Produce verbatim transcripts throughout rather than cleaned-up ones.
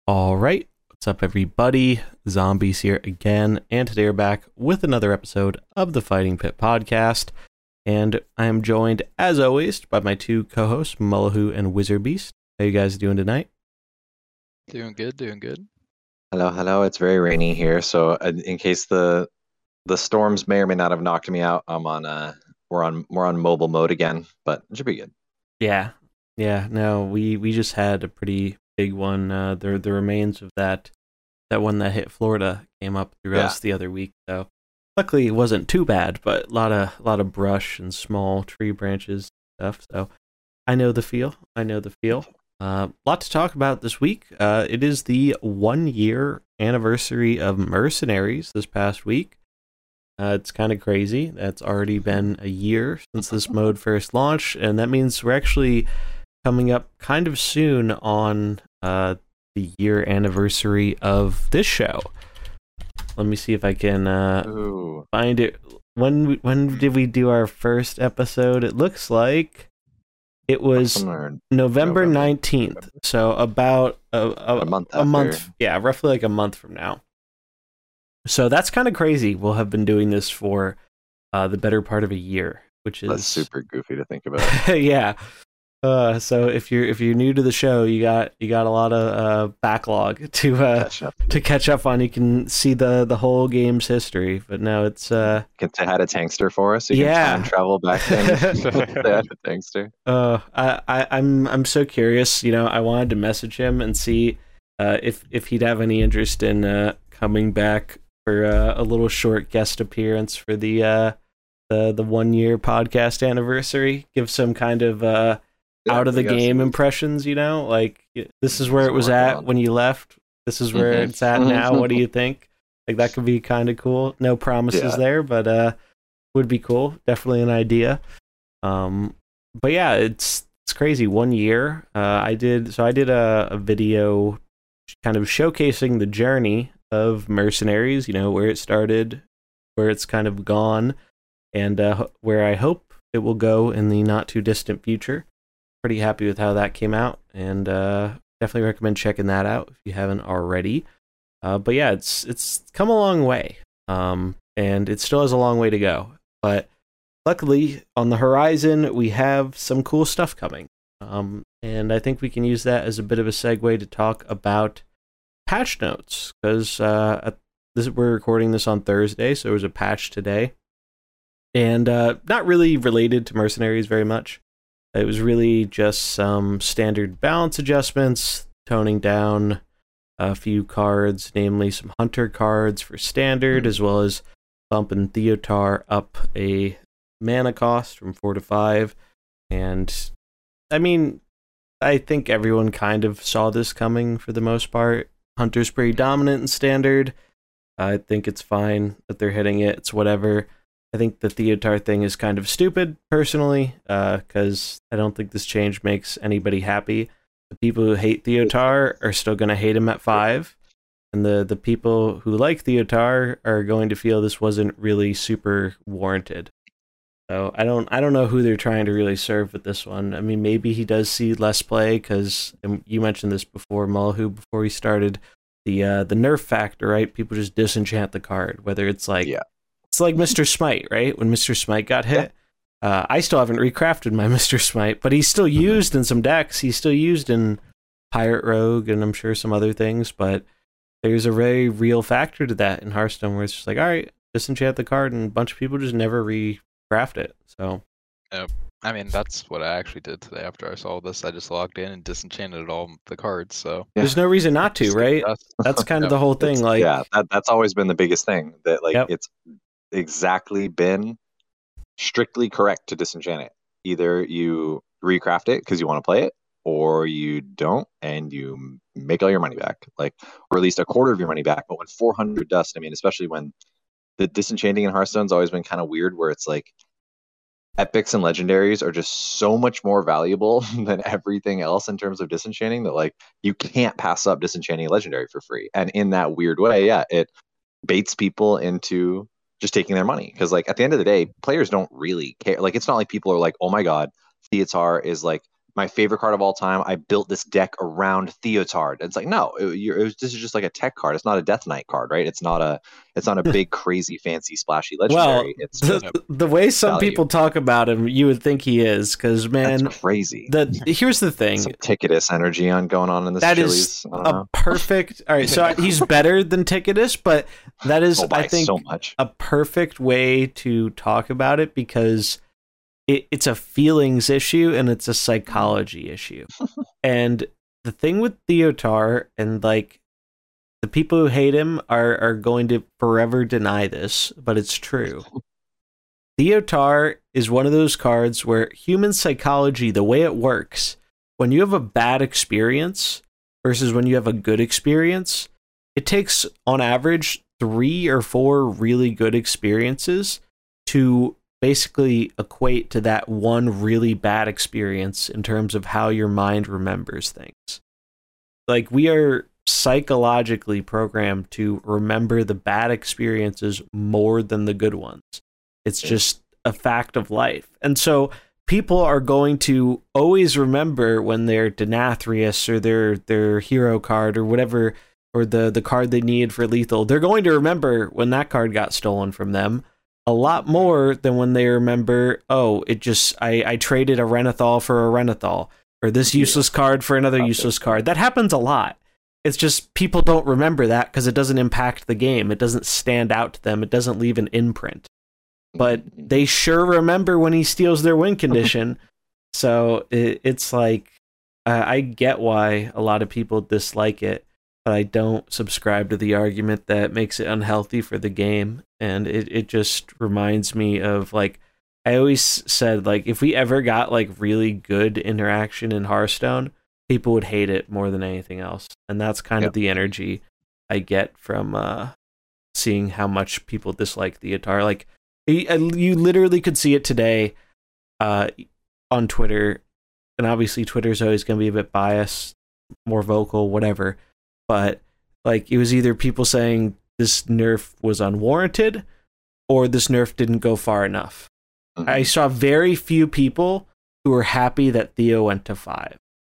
All right, what's up, everybody? Zombies here again, and today we're back with another episode of the Fighting Pit podcast. And I am joined, as always, by my two co-hosts, Mullahu and Wizard Beast. How you guys doing tonight? Doing good, doing good. Hello, hello. It's very rainy here, so uh, in case the the storms may or may not have knocked me out, I'm on uh we're on we're on mobile mode again, but it should be good. Yeah, yeah. No, we we just had a pretty big one. Uh, the the remains of that that one that hit Florida came up through Yeah. us the other week. So luckily it wasn't too bad, but a lot of a lot of brush and small tree branches and stuff. So I know the feel. I know the feel. A uh, lot to talk about this week. Uh, it is the one year anniversary of Mercenaries this past week. Uh, it's kind of crazy. That's already been a year since this mode first launched, and that means we're actually coming up kind of soon on uh, the year anniversary of this show. Let me see if I can uh, Ooh. find it. When when did we do our first episode? It looks like it was Somewhere November November. nineteenth. So about a, a, A month a month. after. Yeah, roughly like a month from now. So that's kind of crazy. We'll have been doing this for uh, the better part of a year, which is That's super goofy to think about. yeah. Uh, so if you're if you're new to the show, you got you got a lot of uh, backlog to uh, Catch up. to catch up on. You can see the the whole game's history, but no, it's uh Can say hi to Tankster for us. So you Yeah. can time travel back then. Say hi to Tankster. uh I, I I'm I'm so curious. You know, I wanted to message him and see uh if if he'd have any interest in uh coming back for uh, a little short guest appearance for the uh the the one year podcast anniversary. Give some kind of uh Yeah, out of the we got game some- impressions, you know, like y- this is where it was Working at on. when you left. This is where Mhm. it's at now. What do you think? Like that could be kind of cool. No promises Yeah. there, but uh, would be cool. Definitely an idea. Um, but yeah, it's it's crazy. One year, uh, I did so I did a, a video kind of showcasing the journey of Mercenaries. You know, where it started, where it's kind of gone, and uh, where I hope it will go in the not too distant future. Pretty happy with how that came out, and uh, definitely recommend checking that out if you haven't already. Uh, but yeah, it's it's come a long way, um, and it still has a long way to go. But luckily, on the horizon, we have some cool stuff coming, um, and I think we can use that as a bit of a segue to talk about patch notes, because uh, at this we're recording this on Thursday, so there was a patch today, and uh, not really related to Mercenaries very much. It was really just some standard balance adjustments, toning down a few cards, namely some Hunter cards for standard, as well as bumping Theotar up a mana cost from four to five. And I mean, I think everyone kind of saw this coming for the most part. Hunter's pretty dominant in standard. I think it's fine that they're hitting it. It's whatever. I think the Theotar thing is kind of stupid, personally, because uh, I don't think this change makes anybody happy. The people who hate Theotar are still going to hate him at five, and the, the people who like Theotar are going to feel this wasn't really super warranted. So I don't I don't know who they're trying to really serve with this one. I mean, maybe he does see less play, because you mentioned this before, Mullahu, before we started, the uh, the nerf factor, right? People just disenchant the card, whether it's like... Yeah. It's like Mister Smite, right? When Mister Smite got hit, uh, I still haven't recrafted my Mister Smite, but he's still used in some decks. He's still used in Pirate Rogue, and I'm sure some other things. But there's a very real factor to that in Hearthstone, where it's just like, all right, disenchant the card, and a bunch of people just never recraft it. So, I mean, that's what I actually did today after I saw this. I just logged in and disenchanted all the cards, so... Yeah. there's no reason not to, Just right? dust. That's kind of Yep. the whole thing. It's- Like, yeah, that, that's always been the biggest thing. That like Yep. it's exactly been strictly correct to disenchant it. Either you recraft it because you want to play it, or you don't and you make all your money back, like, or at least a quarter of your money back. But when four hundred dust, I mean, especially when the disenchanting in Hearthstone's always been kind of weird, where it's like epics and legendaries are just so much more valuable than everything else in terms of disenchanting, that like you can't pass up disenchanting a legendary for free. And in that weird way, yeah, it baits people into just taking their money, because like at the end of the day, players don't really care. Like, it's not like people are like, oh my god, Theotar is like my favorite card of all time. I built this deck around Theotard. It's like, no, it, you're, it was, this is just like a tech card. It's not a Death Knight card, right? It's not a it's not a big, crazy, fancy, splashy legendary. Well, it's the, just the way some value. people talk about him, you would think he is, because man, That's crazy. The here's the thing. Some Ticketus energy on going on in this That Chili's. is I don't a know. perfect. All right, so he's better than Ticketus, but that is, Oh, by I think, so much. a perfect way to talk about it because it, it's a feelings issue and it's a psychology issue. And the thing with Theotar, and like the people who hate him are are going to forever deny this, but it's true. Theotar is one of those cards where human psychology, the way it works, when you have a bad experience versus when you have a good experience, it takes on average three or four really good experiences to basically equate to that one really bad experience in terms of how your mind remembers things. Like, we are psychologically programmed to remember the bad experiences more than the good ones. It's just a fact of life. And so people are going to always remember when their Denathrius or their their hero card or whatever, or the, the card they need for lethal, they're going to remember when that card got stolen from them a lot more than when they remember, oh, it just, I, I traded a Renathal for a Renathal, or this useless card for another useless card. That happens a lot. It's just people don't remember that because it doesn't impact the game. It doesn't stand out to them. It doesn't leave an imprint. But they sure remember when he steals their win condition. So it, it's like, uh, I get why a lot of people dislike it, but I don't subscribe to the argument that makes it unhealthy for the game. And it, it just reminds me of, like, I always said, like, if we ever got like really good interaction in Hearthstone, people would hate it more than anything else. And that's kind Yep. of the energy I get from uh, seeing how much people dislike Theotar. Like, you, you literally could see it today uh, on Twitter. And obviously Twitter's always going to be a bit biased, more vocal, whatever. But like, it was either people saying this nerf was unwarranted or this nerf didn't go far enough. Mhm. I saw very few people who were happy that Theo went to five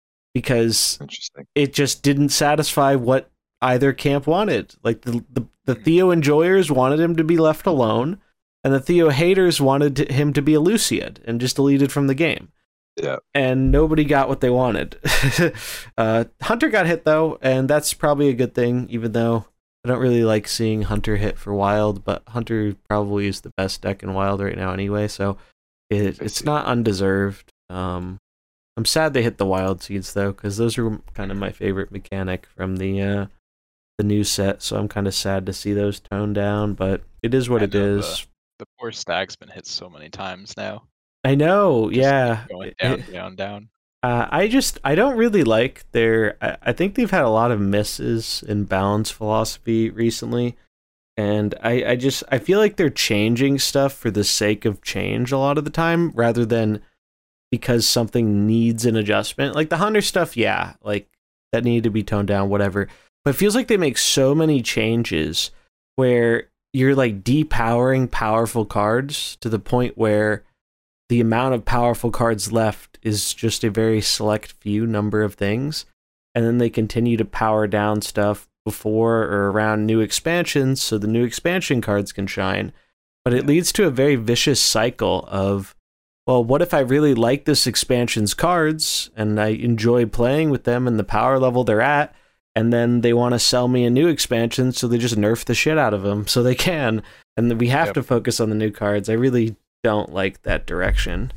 because Interesting. it just didn't satisfy what either camp wanted. Like the, the, the Theo enjoyers wanted him to be left alone, and the Theo haters wanted to, him to be a Luciad and just deleted from the game. Yeah. And nobody got what they wanted. uh, Hunter got hit though, and that's probably a good thing, even though I don't really like seeing Hunter hit for Wild, but Hunter probably is the best deck in Wild right now anyway, so it, I it's see. not undeserved. Um, I'm sad they hit the Wild Seeds though, because those are kind of my favorite mechanic from the uh, the new set, so I'm kind of sad to see those toned down, but it is what I it know is. The poor Stag's been hit so many times now. I know, Just yeah. Going It- down, down, down. Uh, I just I don't really like their. I, I think they've had a lot of misses in balance philosophy recently, and I, I just I feel like they're changing stuff for the sake of change a lot of the time, rather than because something needs an adjustment. Like the Hunter stuff, yeah, like that needed to be toned down, whatever. But it feels like they make so many changes where you're like depowering powerful cards to the point where the amount of powerful cards left is just a very select few number of things, and then they continue to power down stuff before or around new expansions so the new expansion cards can shine. But it leads to a very vicious cycle of, well, what if I really like this expansion's cards and I enjoy playing with them and the power level they're at, and then they want to sell me a new expansion, so they just nerf the shit out of them so they can, and then we have Yep. to focus on the new cards. I really don't like that direction.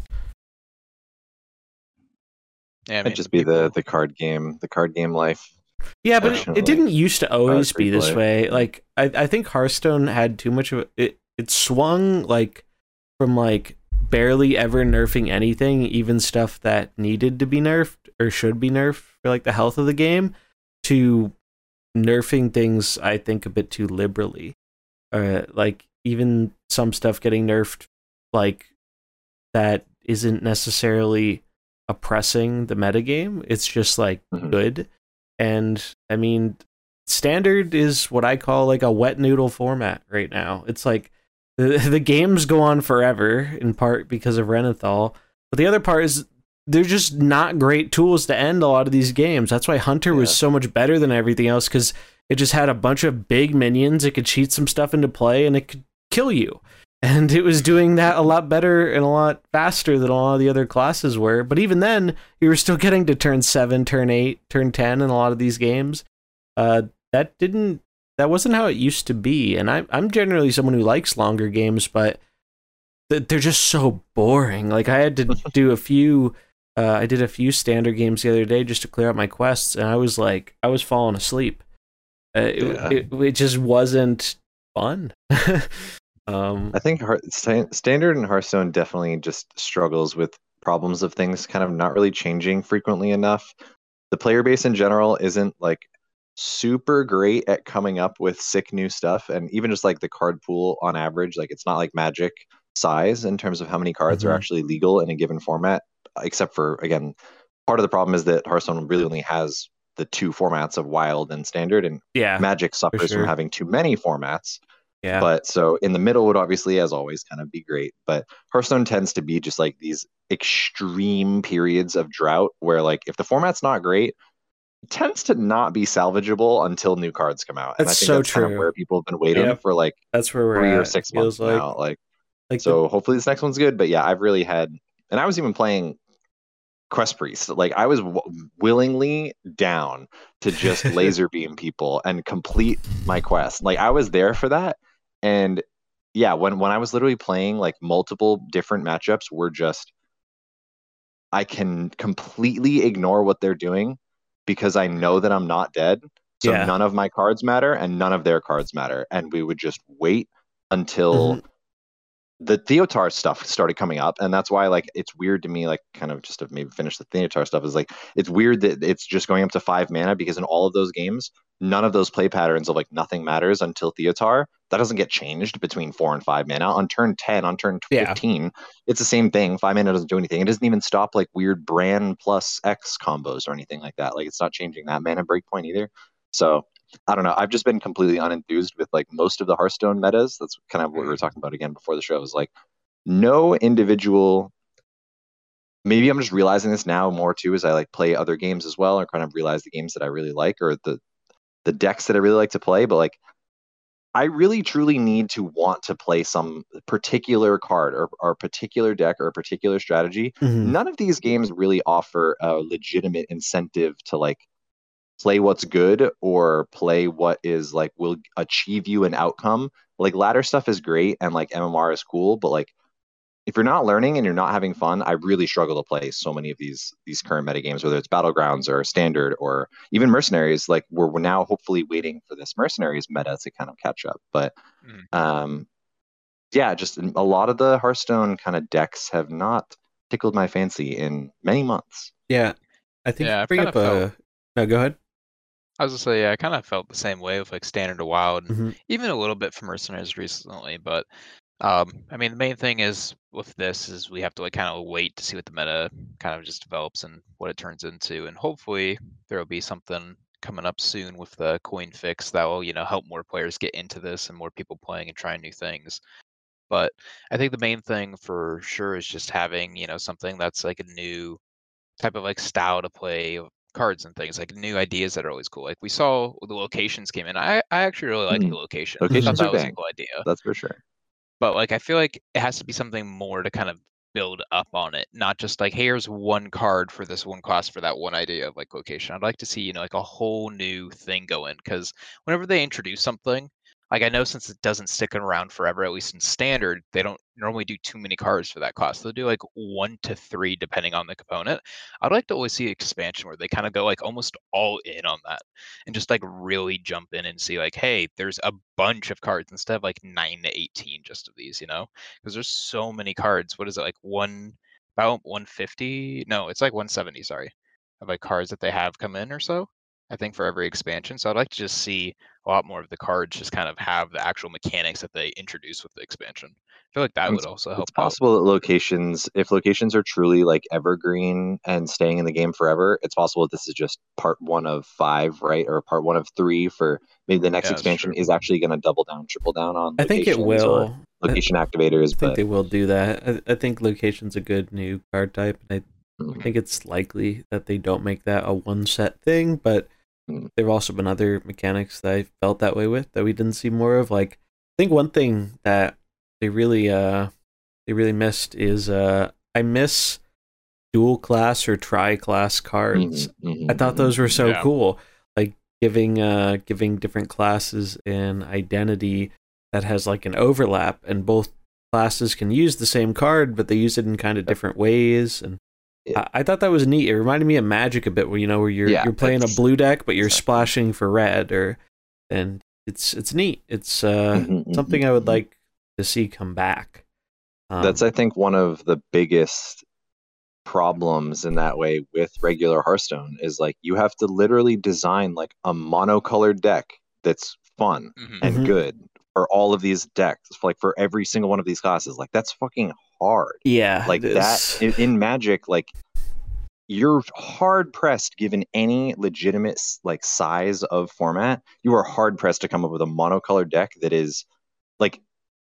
Yeah, I It'd mean, just be the people- the card game, the card game life. Yeah, but it, Fortunately, it didn't used to always hard be this replay. way. Like I, I think Hearthstone had too much of it. It swung like from like barely ever nerfing anything, even stuff that needed to be nerfed or should be nerfed for like the health of the game, to nerfing things I think a bit too liberally. Uh, like even some stuff getting nerfed like that isn't necessarily oppressing the metagame. It's just like Mhm. good. And I mean, standard is what I call like a wet noodle format right now. It's like the, the games go on forever, in part because of Renathal, but the other part is they're just not great tools to end a lot of these games. That's why Hunter Yeah. was so much better than everything else, because it just had a bunch of big minions. It could cheat some stuff into play, and it could kill you. And it was doing that a lot better and a lot faster than a lot of the other classes were. But even then, you were still getting to turn seven, turn eight, turn ten in a lot of these games. Uh, that didn't, that wasn't how it used to be. And I, I'm generally someone who likes longer games, but th- they're just so boring. Like, I had to do a few, uh, I did a few standard games the other day just to clear out my quests, and I was like, I was falling asleep. Uh, it, Yeah. it, it just wasn't fun. um, I think Heart- Sta- Standard and Hearthstone definitely just struggles with problems of things kind of not really changing frequently enough. The player base in general isn't like super great at coming up with sick new stuff, and even just like the card pool on average, like it's not like Magic size in terms of how many cards Mhm. are actually legal in a given format, except for, again, part of the problem is that Hearthstone really only has the two formats of Wild and Standard, and yeah, Magic suffers sure. from having too many formats. yeah. But so in the middle would obviously, as always, kind of be great. But Hearthstone tends to be just like these extreme periods of drought where, like, if the format's not great, it tends to not be salvageable until new cards come out. And That's I think so that's kind true. of where people have been waiting Yep. for like That's where we're three at. or six it feels months like, now. Like, like so hopefully this next one's good. But yeah, I've really had, and I was even playing Quest Priest. Like, I was w- willingly down to just laser beam people and complete my quest. Like, I was there for that. And yeah, when when I was literally playing, like, multiple different matchups were just, I can completely ignore what they're doing because I know that I'm not dead. So Yeah. none of my cards matter and none of their cards matter. And we would just wait until Mhm. the Theotar stuff started coming up. And that's why, like, it's weird to me, like, kind of just to maybe finish the Theotar stuff, is like, it's weird that it's just going up to five mana, because in all of those games, none of those play patterns of like nothing matters until Theotar, that doesn't get changed between four and five mana. On turn ten, on turn Yeah. fifteen, it's the same thing. Five mana doesn't do anything. It doesn't even stop like weird Bran plus X combos or anything like that. Like, it's not changing that mana breakpoint either. So I don't know. I've just been completely unenthused with like most of the Hearthstone metas. That's kind of what we were talking about again before the show. Is like no individual. Maybe I'm just realizing this now more too as I like play other games as well, or kind of realize the games that I really like, or the the decks that I really like to play. But like, I really truly need to want to play some particular card or, or particular deck or a particular strategy. Mhm. None of these games really offer a legitimate incentive to like play what's good or play what is like will achieve you an outcome. Like, ladder stuff is great and like M M R is cool, but like, if you're not learning and you're not having fun, I really struggle to play so many of these these current meta games, whether it's Battlegrounds or Standard or even Mercenaries. Like, we're, we're now hopefully waiting for this Mercenaries meta to kind of catch up. But Mhm. um, yeah, just a lot of the Hearthstone kind of decks have not tickled my fancy in many months. Yeah. I think Yeah, you I've bring kind up of a. felt- No, go ahead. I was gonna say, yeah, I kind of felt the same way with like Standard to Wild, and Mhm. even a little bit for Mercenaries recently. But um, I mean, the main thing is with this is we have to like kind of wait to see what the meta kind of just develops and what it turns into, and hopefully there will be something coming up soon with the coin fix that will, you know, help more players get into this and more people playing and trying new things. But I think the main thing for sure is just having, you know, something that's like a new type of like style to play cards and things, like new ideas that are always cool. Like we saw the locations came in. I, I actually really like Mm. the locations. I thought Locations are that was a bang. cool idea. That's for sure. But like I feel like it has to be something more to kind of build up on it, not just like, hey, here's one card for this one class for that one idea of like location. I'd like to see, you know, like a whole new thing go in, because whenever they introduce something, like I know since it doesn't stick around forever, at least in Standard, they don't normally do too many cards for that class. They'll do like one to three depending on the component. I'd like to always see expansion where they kind of go like almost all in on that and just like really jump in and see like, hey, there's a bunch of cards instead of like nine to eighteen just of these, you know, because there's so many cards. What is it, like one, about one fifty? No, it's like one seventy, sorry, of like cards that they have come in or so, I think, for every expansion. So I'd like to just see a lot more of the cards just kind of have the actual mechanics that they introduce with the expansion. I feel like that would It's, also help it's possible that locations, if locations are truly like evergreen and staying in the game forever, it's possible that this is just part one of five, right? Or part one of three for maybe the next Yeah, that's expansion true. is actually going to double down, triple down on I think it locations or will. I location activators. think But they will do that. I, I think location's a good new card type. And I think it's likely that they don't make that a one set thing, but Mm. there have also been other mechanics that I felt that way with that we didn't see more of. Like, I think one thing that they really uh they really missed is uh I miss dual class or tri class cards. Mhm, mhm, I thought those were so Yeah. cool. Like giving uh giving different classes an identity that has like an overlap, and both classes can use the same card, but they use it in kind of different ways. And Yeah. I, I thought that was neat. It reminded me of Magic a bit, where you know where you're Yeah, you're playing a it's- blue deck, but you're exactly. splashing for red, or and it's it's neat. It's uh Mhm, mhm, something I would mhm. like to see come back. Um, That's, I think, one of the biggest problems in that way with regular Hearthstone is like you have to literally design like a monocolored deck that's fun Mhm. and Mhm. good for all of these decks, like for every single one of these classes. Like that's fucking hard. yeah, Like it that is. in, in Magic, like you're hard pressed given any legitimate s- like size of format. You are hard pressed to come up with a monocolored deck that is like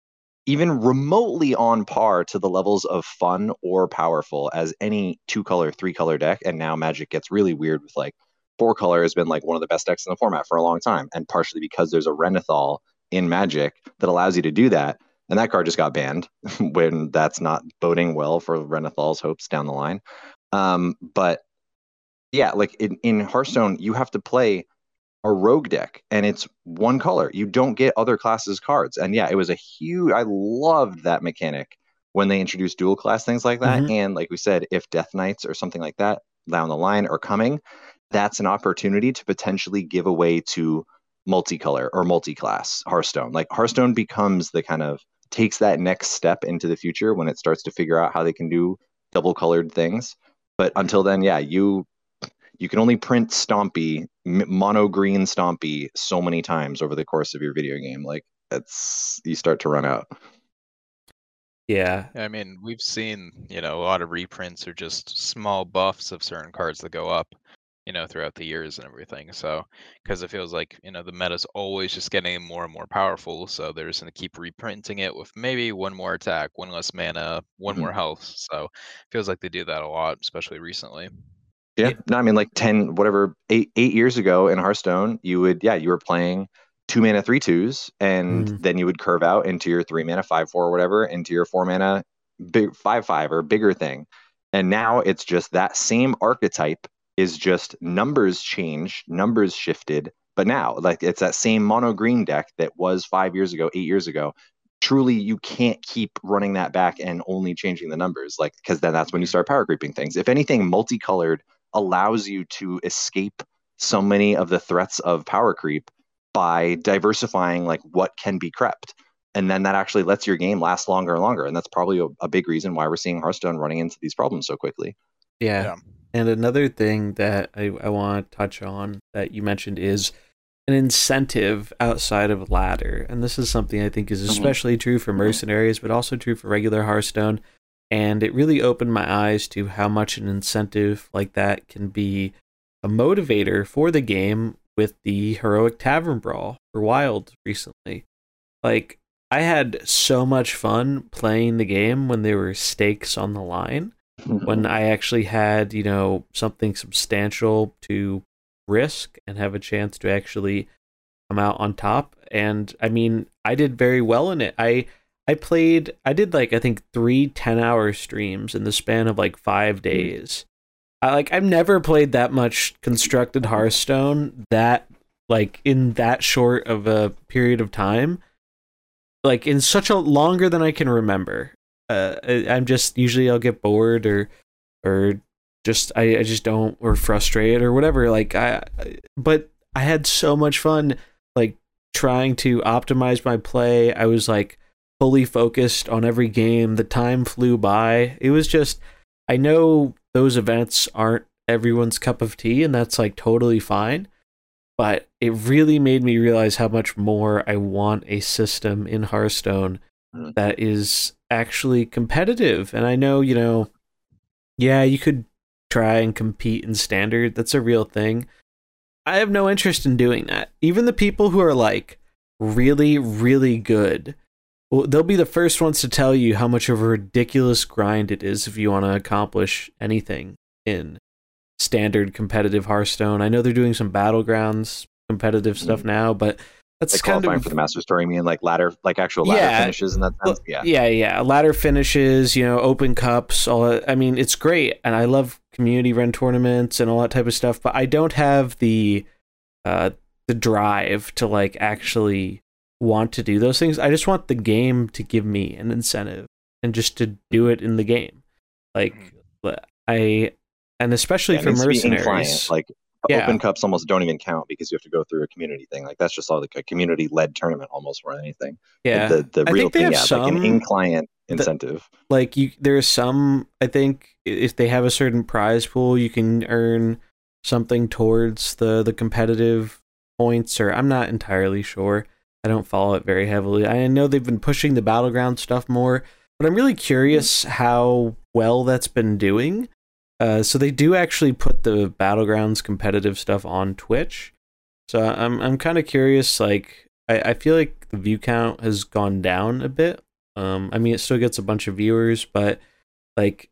even remotely on par to the levels of fun or powerful as any two color, three color deck. And now Magic gets really weird with like four color has been like one of the best decks in the format for a long time. And partially because there's a Renathal in Magic that allows you to do that. And that card just got banned when that's not boding well for Renathal's hopes down the line. Um, but yeah, like in, in Hearthstone, you have to play a rogue deck and it's one color. You don't get other classes cards. And yeah, it was a huge, I loved that mechanic when they introduced dual class things like that. Mhm. And like we said, if Death Knights or something like that down the line are coming, that's an opportunity to potentially give away to multicolor or multi-class Hearthstone. Like Hearthstone becomes the kind of takes that next step into the future when it starts to figure out how they can do double colored things. But until then, yeah, you you can only print Stompy, mono green Stompy, so many times over the course of your video game. Like it's you start to run out. Yeah, I mean, we've seen, you know, a lot of reprints or just small buffs of certain cards that go up, you know, throughout the years and everything. So, because it feels like, you know, the meta's always just getting more and more powerful. So they're just going to keep reprinting it with maybe one more attack, one less mana, one Mhm. more health. So it feels like they do that a lot, especially recently. Yeah. Yeah. No, I mean like ten, whatever, eight eight years ago in Hearthstone, you would yeah, you were playing two mana three twos, and Mhm. then you would curve out into your three mana five four or whatever, into your four mana big five five or bigger thing. And now it's just that same archetype is just numbers changed, numbers shifted, but now like it's that same mono green deck that was five years ago, eight years ago. Truly, you can't keep running that back and only changing the numbers, like because then that's when you Mhm. start power creeping things. If anything, multicolored allows you to escape so many of the threats of power creep by diversifying like what can be crept. And then that actually lets your game last longer and longer. And that's probably a, a big reason why we're seeing Hearthstone running into these problems so quickly. Yeah. Yeah. And another thing that I, I want to touch on that you mentioned is an incentive outside of ladder. And this is something I think is especially true for mercenaries, but also true for regular Hearthstone. And it really opened my eyes to how much an incentive like that can be a motivator for the game with the Heroic Tavern Brawl for Wild recently. Like, I had so much fun playing the game when there were stakes on the line, when I actually had, you know, something substantial to risk and have a chance to actually come out on top. And I mean, I did very well in it. I I played, I did like, I think three ten hour streams in the span of like five days. I like, I've never played that much constructed Hearthstone that like in that short of a period of time, like in such a longer than I can remember. Uh, I, I'm just, usually I'll get bored or, or just, I, I just don't, or frustrated or whatever. Like I, but I had so much fun, like trying to optimize my play. I was like, fully focused on every game. The time flew by. It was just, I know those events aren't everyone's cup of tea, and that's like totally fine. But it really made me realize how much more I want a system in Hearthstone that is actually competitive. And I know, you know, yeah, you could try and compete in standard. That's a real thing. I have no interest in doing that. Even the people who are like really, really good, well, they'll be the first ones to tell you how much of a ridiculous grind it is if you want to accomplish anything in standard competitive Hearthstone. I know they're doing some Battlegrounds competitive stuff Mm-hmm. now, but that's like kind qualifying of for the Masters Tour. You mean like ladder, like actual ladder yeah, finishes in that sense? yeah, yeah, yeah. Ladder finishes, you know, open cups. All that. I mean, it's great, and I love community run tournaments and all that type of stuff. But I don't have the uh, the drive to like actually want to do those things. I just want the game to give me an incentive and just to do it in the game. Like I, and especially Yeah, it for needs to be in client. mercenaries, Like yeah. open cups almost don't even count because you have to go through a community thing. Like that's just all like a community led tournament almost more than anything. Yeah, Like the the I real think they thing, have yeah, like an some- in client incentive. like you there's some, I think if they have a certain prize pool, you can earn something towards the the competitive points, or I'm not entirely sure. I don't follow it very heavily. I know they've been pushing the battleground stuff more, but I'm really curious how well that's been doing. Uh, so they do actually put the battlegrounds competitive stuff on Twitch. So I'm I'm kind of curious. Like I, I feel like the view count has gone down a bit. Um, I mean, it still gets a bunch of viewers, but like,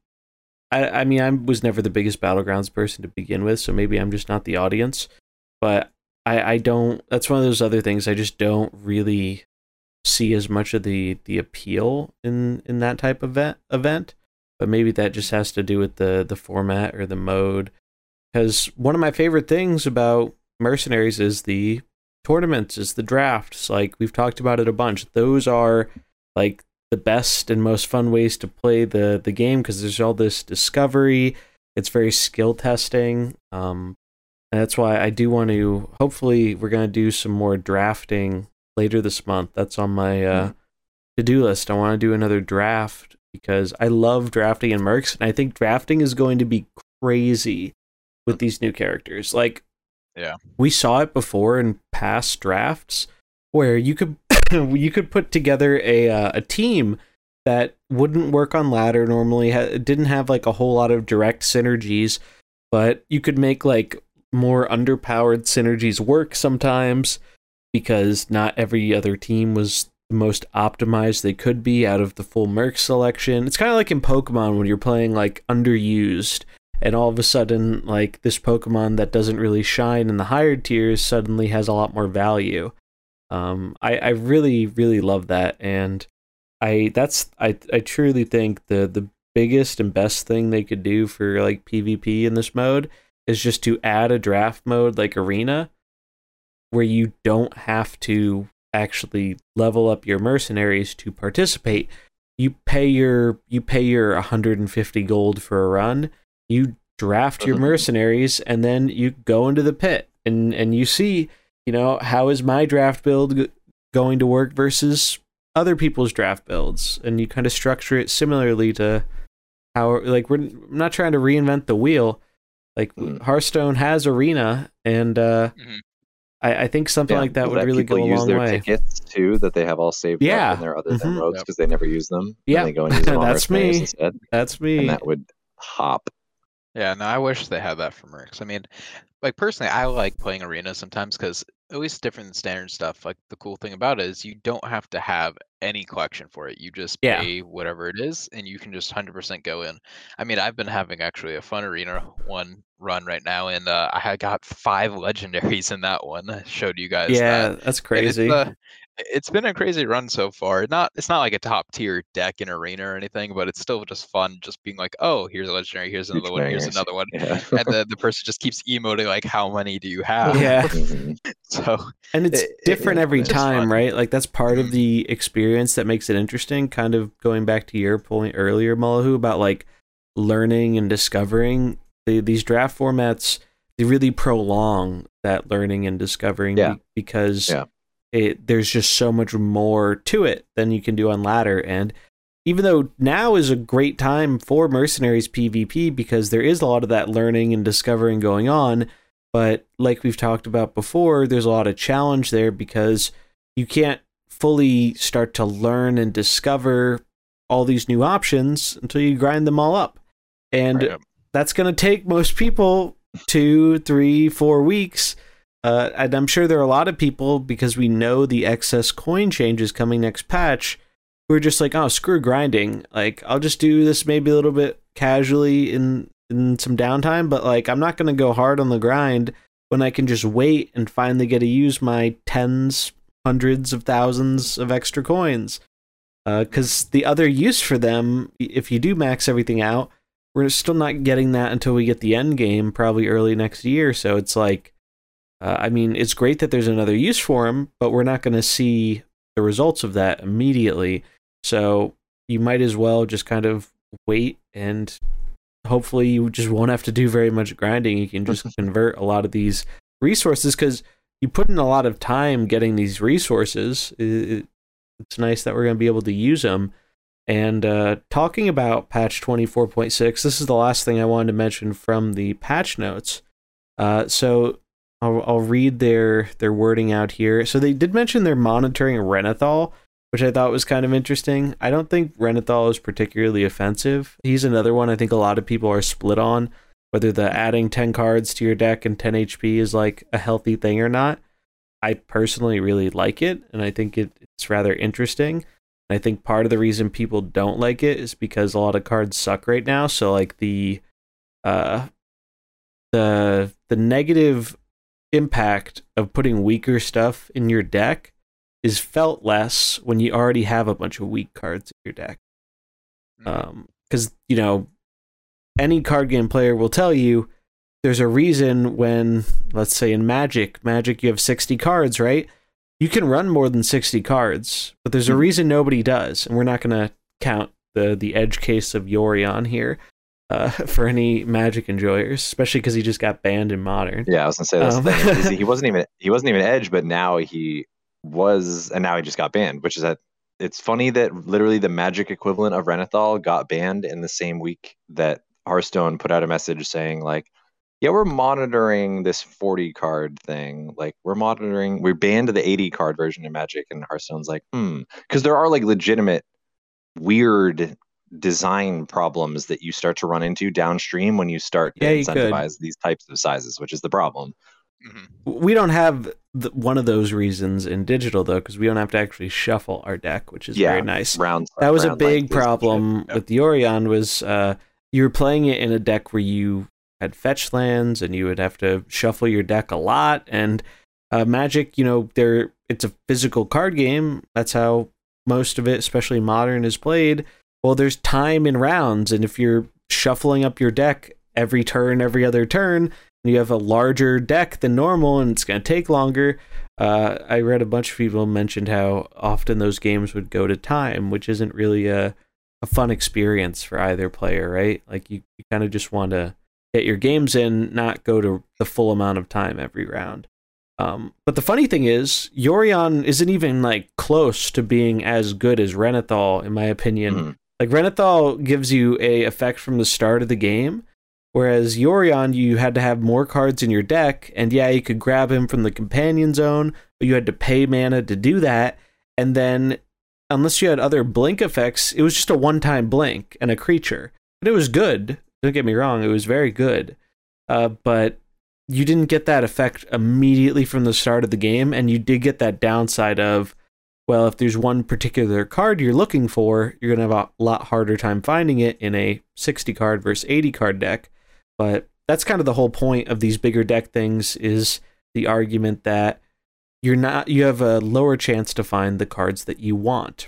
I I mean, I was never the biggest battlegrounds person to begin with, so maybe I'm just not the audience. But I I don't. That's one of those other things. I just don't really see as much of the the appeal in in that type of event event. But maybe that just has to do with the the format or the mode. Because one of my favorite things about Mercenaries is the tournaments, is the drafts. Like we've talked about it a bunch. Those are like the best and most fun ways to play the the game because there's all this discovery. It's very skill testing. Um, and that's why I do want to. Hopefully, we're gonna do some more drafting later this month. That's on my uh, to do list. I want to do another draft because I love drafting in Mercs, and I think drafting is going to be crazy with these new characters. Like, yeah, we saw it before in past drafts where you could you could put together a uh, a team that wouldn't work on ladder normally. Ha- didn't have like a whole lot of direct synergies, but you could make like more underpowered synergies work sometimes because not every other team was the most optimized they could be out of the full Merc selection. It's kind of like in Pokemon when you're playing like underused, and all of a sudden like this Pokemon that doesn't really shine in the higher tiers suddenly has a lot more value. Um, I, I really, really love that, and I that's I, I truly think the the biggest and best thing they could do for like PvP in this mode is just to add a draft mode like Arena, where you don't have to actually level up your mercenaries to participate. You pay your you pay your one hundred fifty gold for a run. You draft your mercenaries, and then you go into the pit, and and you see, you know, how is my draft build g- going to work versus other people's draft builds, and you kind of structure it similarly to how, like, we're not trying to reinvent the wheel. Like Mm. Hearthstone has Arena, and uh, Mhm. I, I think something Yeah, like that does would really people go a use long their way. tickets too that they have all saved Yeah. up in their other than Mhm. roads Yep. because they never use them. Yeah. And they go and use them on That's mercenaries me. instead, That's me. and that would hop. Yeah, no, I wish they had that for Mercs. I mean, like personally, I like playing Arena sometimes because at least different than standard stuff. Like the cool thing about it is you don't have to have any collection for it. You just Yeah. pay whatever it is, and you can just one hundred percent go in. I mean, I've been having actually a fun Arena one run right now, and uh, I had got five legendaries in that one. I showed you guys Yeah, that. that's And crazy. It's, uh, it's been a crazy run so far. Not it's not like a top tier deck in Arena or anything, but it's still just fun. Just being like, oh, here's a legendary, here's another one, here's Huge another one, Yeah. and the the person just keeps emoting like, how many do you have? Yeah. Mhm. So And it's it- it- different yeah, every it's just time, fun. right? Like that's part of Mhm. the experience that makes it interesting. Kind of going back to your point earlier, Mullahu, about like learning and discovering. The, these draft formats, they really prolong that learning and discovering Yeah. be- because Yeah. it there's just so much more to it than you can do on ladder. And even though now is a great time for mercenaries PvP because there is a lot of that learning and discovering going on, but like we've talked about before, there's a lot of challenge there because you can't fully start to learn and discover all these new options until you grind them all up. And Right. that's going to take most people two, three, four weeks. Uh, and I'm sure there are a lot of people, because we know the excess coin changes coming next patch, who are just like, oh, screw grinding. Like, I'll just do this maybe a little bit casually in in some downtime, but like I'm not going to go hard on the grind when I can just wait and finally get to use my tens, hundreds of thousands of extra coins. Because uh, the other use for them, if you do max everything out, we're still not getting that until we get the end game, probably early next year. So it's like, uh, I mean, it's great that there's another use for them, but we're not going to see the results of that immediately. So you might as well just kind of wait, and hopefully you just won't have to do very much grinding. You can just convert a lot of these resources, because you put in a lot of time getting these resources. It, it's nice that we're going to be able to use them. And uh, talking about patch twenty-four point six, this is the last thing I wanted to mention from the patch notes. Uh, so I'll, I'll read their, their wording out here. So they did mention they're monitoring Renathal, which I thought was kind of interesting. I don't think Renathal is particularly offensive. He's another one I think a lot of people are split on, whether the adding ten cards to your deck and ten H P is like a healthy thing or not. I personally really like it, and I think it, it's rather interesting. I think part of the reason people don't like it is because a lot of cards suck right now. So like the uh the the negative impact of putting weaker stuff in your deck is felt less when you already have a bunch of weak cards in your deck. Um, because you know, any card game player will tell you there's a reason when, let's say in Magic, Magic you have sixty cards, right? You can run more than sixty cards, but there's a reason nobody does, and we're not going to count the the edge case of Yorion here uh, for any Magic enjoyers, especially because he just got banned in Modern. Yeah, I was going to say that's Um, the thing. is He wasn't even he wasn't even edge, but now he was, and now he just got banned. Which is that it's funny that literally the Magic equivalent of Renathal got banned in the same week that Hearthstone put out a message saying like, yeah, we're monitoring this forty card thing. Like, we're monitoring, we banned the eighty card version of Magic, and Hearthstone's like, hmm. Because there are like legitimate weird design problems that you start to run into downstream when you start to Yeah, you could. incentivize these types of sizes, which is the problem. Mhm. We don't have the, one of those reasons in digital, though, because we don't have to actually shuffle our deck, which is Yeah, very nice. Round, That was a round big length is problem shit. with the Yorion was uh, you were playing it in a deck where you had fetch lands and you would have to shuffle your deck a lot. And uh, Magic, you know, there it's a physical card game. That's how most of it, especially Modern, is played. Well, there's time in rounds, and if you're shuffling up your deck every turn, every other turn, and you have a larger deck than normal, and it's going to take longer. Uh, I read a bunch of people mentioned how often those games would go to time, which isn't really a, a fun experience for either player, right? Like you, you kind of just want to get your games in, not go to the full amount of time every round. Um, but the funny thing is, Yorion isn't even like close to being as good as Renathal, in my opinion. Mhm. Like Renathal gives you a effect from the start of the game, whereas Yorion, you had to have more cards in your deck, and yeah, you could grab him from the companion zone, but you had to pay mana to do that, and then unless you had other blink effects, it was just a one-time blink and a creature. But it was good. Don't get me wrong, it was very good. Uh, but you didn't get that effect immediately from the start of the game, and you did get that downside of, well, if there's one particular card you're looking for, you're going to have a lot harder time finding it in a sixty card versus eighty card deck. But that's kind of the whole point of these bigger deck things, is the argument that you're not you have a lower chance to find the cards that you want.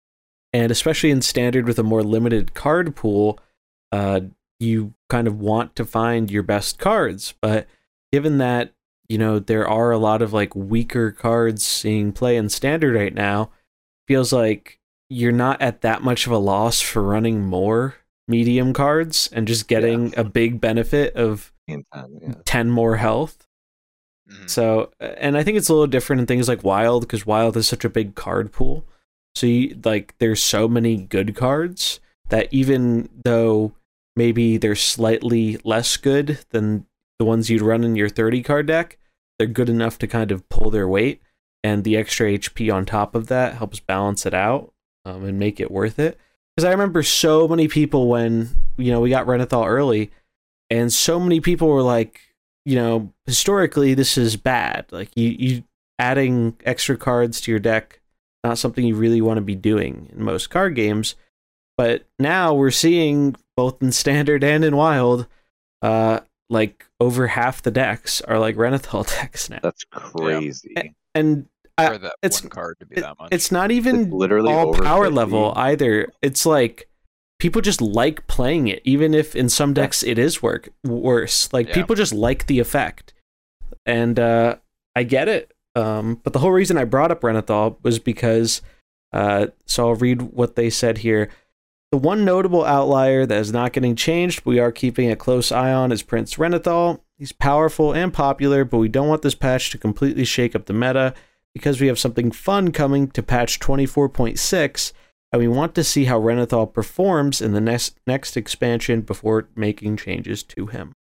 And especially in Standard with a more limited card pool, uh, you kind of want to find your best cards. But given that, you know, there are a lot of like weaker cards seeing play in Standard right now, feels like you're not at that much of a loss for running more medium cards and just getting Yeah. a big benefit of In time, yeah. ten more health. Mhm. So, and I think it's a little different in things like Wild, because Wild is such a big card pool. So, you, like, there's so many good cards that even though maybe they're slightly less good than the ones you'd run in your thirty card deck, they're good enough to kind of pull their weight, and the extra H P on top of that helps balance it out um, and make it worth it. Because I remember so many people when, you know, we got Renathal early, and so many people were like, you know, historically this is bad. Like you, you adding extra cards to your deck, not something you really want to be doing in most card games. But now we're seeing, both in Standard and in Wild, uh, like over half the decks are like Renathal decks now. That's crazy. And, and I, For that it's one card to be it, that much. it's not even It's literally all over power fifty. level either. It's like people just like playing it, even if in some decks it is work worse. Like Yeah. people just like the effect, and uh, I get it. Um, but the whole reason I brought up Renathal was because, uh, so I'll read what they said here. The one notable outlier that is not getting changed, but we are keeping a close eye on, is Prince Renathal. He's powerful and popular, but we don't want this patch to completely shake up the meta because we have something fun coming to patch twenty-four point six, and we want to see how Renathal performs in the next next expansion before making changes to him.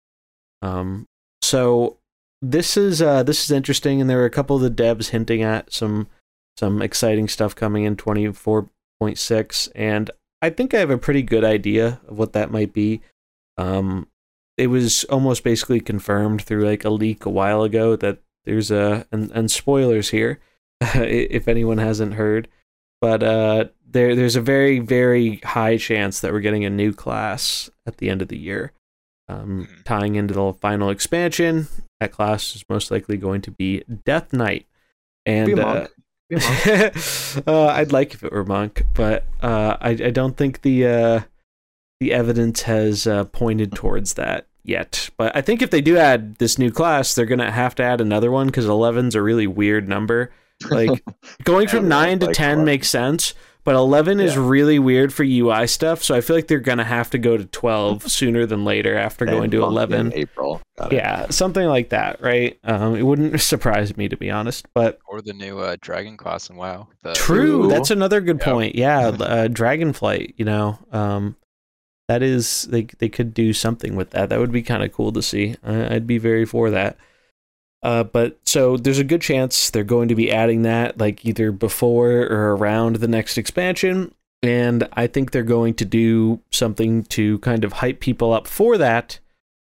Um, so this is uh, this is interesting, and there were a couple of the devs hinting at some some exciting stuff coming in twenty-four point six, and I think I have a pretty good idea of what that might be. Um, it was almost basically confirmed through like a leak a while ago that there's a and, and spoilers here if anyone hasn't heard, but uh, there there's a very very high chance that we're getting a new class at the end of the year, um, Mhm. tying into the final expansion. That class is most likely going to be Death Knight, and Be a uh, monk. Be a monk. uh, I'd like if it were Monk, but uh, I, I don't think the uh, the evidence has uh, pointed towards that yet. But I think if they do add this new class, they're gonna have to add another one because eleven's a really weird number. Like going from Yeah, nine to like ten eleven. makes sense, but eleven is Yeah. really weird for U I stuff. So I feel like they're gonna have to go to twelve sooner than later after And going to monk in eleven. April. Got it. Yeah, something like that, right? Um, it wouldn't surprise me, to be honest, but Or the new uh, dragon class in WoW. The, true. True. That's another good Yep. point. Yeah, uh, Dragonflight. You know, um, that is they they could do something with that. That would be kind of cool to see. I, I'd be very for that. Uh, but so there's a good chance they're going to be adding that like either before or around the next expansion, and I think they're going to do something to kind of hype people up for that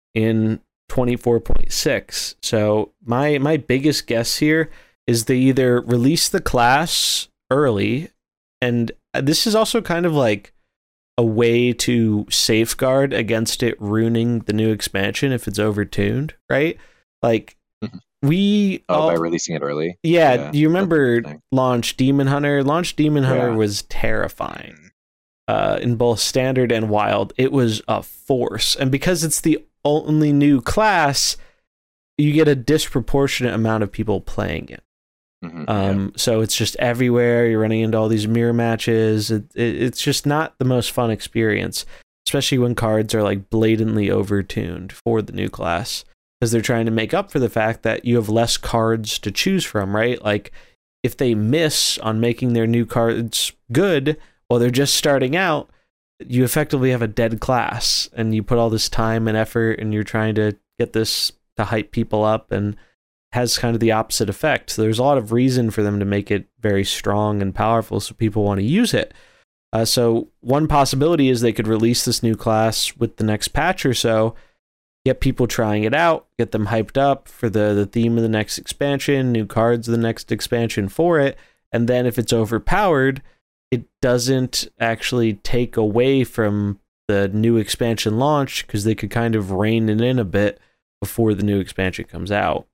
in twenty-four point six. So my my biggest guess here is they either release the class early, and this is also kind of like a way to safeguard against it ruining the new expansion if it's overtuned, right? Like Mhm. we Oh, all, by releasing it early. yeah, Yeah, do you remember that's interesting. launch Demon Hunter? Launch Demon Hunter Yeah. was terrifying. Mm, Uh, in both standard and wild, it was a force, and because it's the only new class, you get a disproportionate amount of people playing it. Mhm, Um, so it's just everywhere. You're running into all these mirror matches. It, it, it's just not the most fun experience, especially when cards are like blatantly overtuned for the new class, because they're trying to make up for the fact that you have less cards to choose from, right? Like if they miss on making their new cards good while they're just starting out, you effectively have a dead class, and you put all this time and effort and you're trying to get this to hype people up, and has kind of the opposite effect. So there's a lot of reason for them to make it very strong and powerful so people want to use it. Uh, so one possibility is they could release this new class with the next patch or so, get people trying it out, get them hyped up for the, the theme of the next expansion, new cards of the next expansion for it, and then if it's overpowered, it doesn't actually take away from the new expansion launch, because they could kind of rein it in a bit before the new expansion comes out.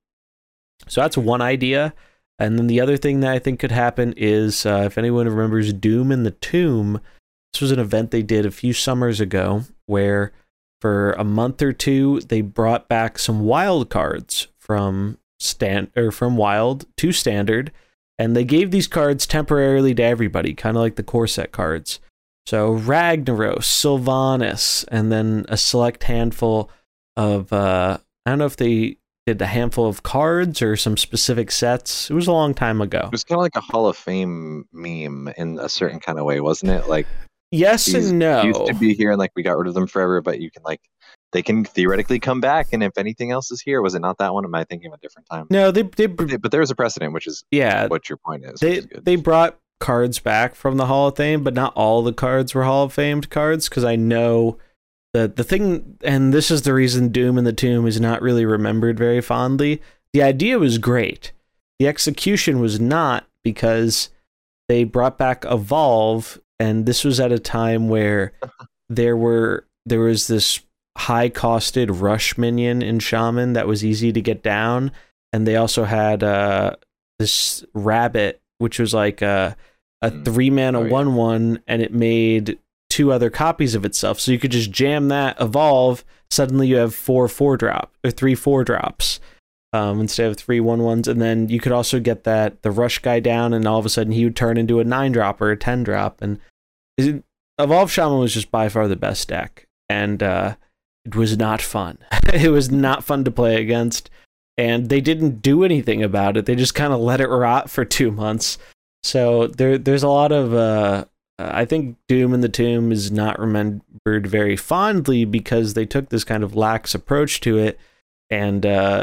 So that's one idea. And then the other thing that I think could happen is, uh, if anyone remembers Doom in the Tomb, this was an event they did a few summers ago where for a month or two they brought back some wild cards from stand or from wild to standard, and they gave these cards temporarily to everybody, kind of like the core set cards. So Ragnaros, Sylvanas, and then a select handful of uh, I don't know if they did a handful of cards or some specific sets. It was a long time ago. It was kind of like a Hall of Fame meme in a certain kind of way, wasn't it? Like Yes these and no. used to be here, and like we got rid of them forever, but you can like they can theoretically come back, and if anything else is here, was it not that one? Am I thinking of a different time? No, they they But, they- but there is a precedent, which is yeah what your point is. which they is good. they brought cards back from the Hall of Fame, but not all the cards were Hall of Famed cards, because I know the the thing, and this is the reason Doom in the Tomb is not really remembered very fondly. The idea was great. The execution was not, because they brought back Evolve, and this was at a time where there were there was this high costed rush minion in Shaman that was easy to get down, and they also had uh, this rabbit, which was like a, a Mm. three mana Oh, yeah. one one, and it made two other copies of itself. So you could just jam that, evolve. Suddenly you have four four drop or three four drops um, instead of three one ones, and then you could also get that the rush guy down, and all of a sudden he would turn into a nine drop or a ten drop. And it, Evolve Shaman was just by far the best deck, and uh, it was not fun. It was not fun to play against, and they didn't do anything about it. They just kind of let it rot for two months. So there, there's a lot of. Uh, I think Doom in the Tomb is not remembered very fondly because they took this kind of lax approach to it, and uh,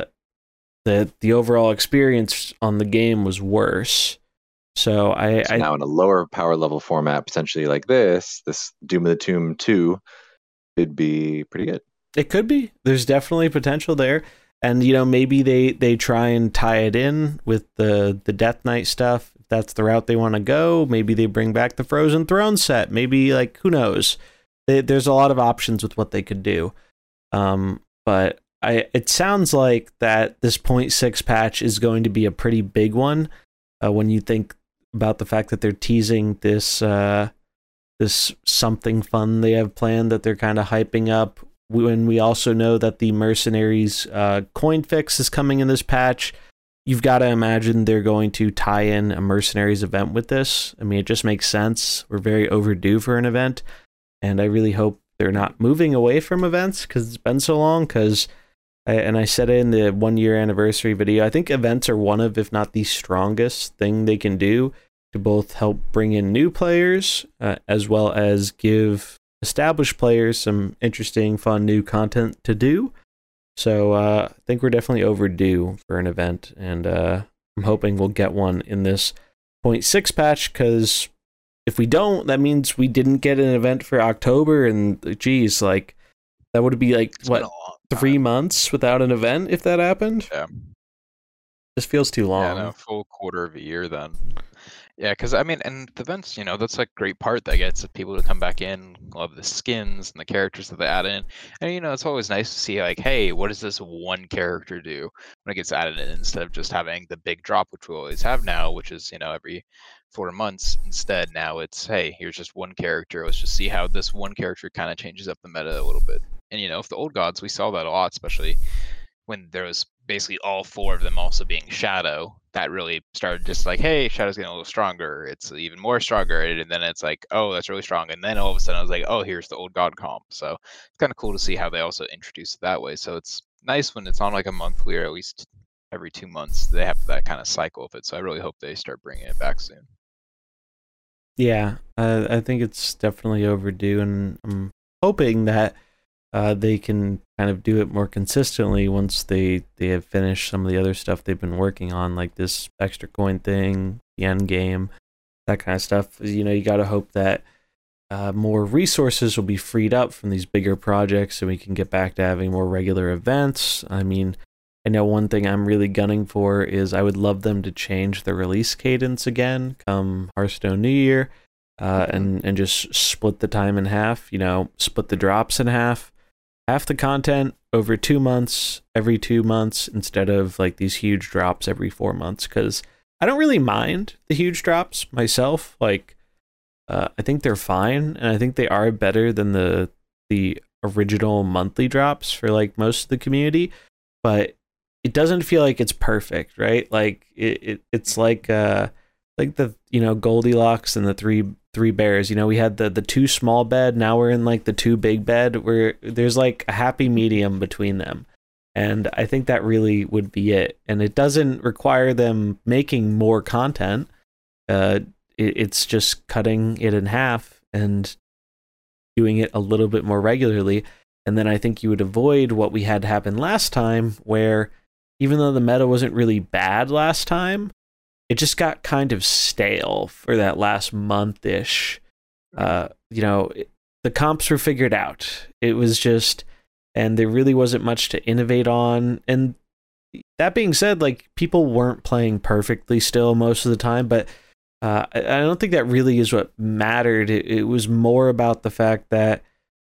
the the overall experience on the game was worse. So I, So I now in a lower power level format, potentially like this, this Doom of the Tomb two could be pretty good. it could be. There's definitely potential there. And, you know, maybe they, they try and tie it in with the, the Death Knight stuff. If that's the route they want to go, maybe they bring back the Frozen Throne set. Maybe, like, who knows? They, there's a lot of options with what they could do. Um, but I it sounds like that this point six patch is going to be a pretty big one uh, when you think about the fact that they're teasing this, uh, this something fun they have planned that they're kind of hyping up. When we also know that the Mercenaries uh, coin fix is coming in this patch, you've got to imagine they're going to tie in a Mercenaries event with this. I mean, it just makes sense. We're very overdue for an event, and I really hope they're not moving away from events because it's been so long. Because, and I said it in the one year anniversary video, I think events are one of, if not the strongest thing they can do to both help bring in new players uh, as well as give established players some interesting, fun, new content to do. So uh, I think we're definitely overdue for an event, and uh, I'm hoping we'll get one in this point six patch, because if we don't, that means we didn't get an event for October, and geez, like, that would be like, It's what, been a long three time. months without an event if that happened? Yeah. This feels too Yeah, long. no, full quarter of a year then. Yeah, because I mean, and the events, you know, that's like great part that gets people to come back in, love the skins and the characters that they add in. And, you know, it's always nice to see, like, hey, what does this one character do when it gets added in, instead of just having the big drop, which we always have now, which is, you know, every four months. Instead, now it's, hey, here's just one character. Let's just see how this one character kind of changes up the meta a little bit. And, you know, if the old gods, we saw that a lot, especially when there was basically all four of them also being Shadow. That really started just like, hey, Shadow's getting a little stronger. It's even more stronger. And then it's like, oh, that's really strong. And then all of a sudden I was like, oh, here's the old god comp. So it's kind of cool to see how they also introduce it that way. So it's nice when it's on like a monthly or at least every two months. They have that kind of cycle of it. So I really hope they start bringing it back soon. Yeah, uh, I think it's definitely overdue, and I'm hoping that uh, they can kind of do it more consistently once they, they have finished some of the other stuff they've been working on, like this extra coin thing, the end game, that kind of stuff. You know, you got to hope that uh, more resources will be freed up from these bigger projects so we can get back to having more regular events. I mean, I know one thing I'm really gunning for is I would love them to change the release cadence again come Hearthstone New Year, uh, and, and just split the time in half, you know, split the drops in half. Half the content over two months, every two months, instead of like these huge drops every four months. Because I don't really mind the huge drops myself. Like, uh, I think they're fine, and I think they are better than the the original monthly drops for like most of the community. But it doesn't feel like it's perfect, right? Like it, it it's like uh like the you know Goldilocks and the three. Three bears. You know, we had the the two small bed, now we're in like the two big bed, where there's like a happy medium between them, and I think that really would be it. And it doesn't require them making more content. Uh it, it's just cutting it in half and doing it a little bit more regularly, and then I think you would avoid what we had happen last time, where even though the meta wasn't really bad last time, it just got kind of stale for that last month-ish. Uh, you know, it, the comps were figured out. It was just, and there really wasn't much to innovate on. And that being said, like, people weren't playing perfectly still most of the time, but uh, I, I don't think that really is what mattered. It, it was more about the fact that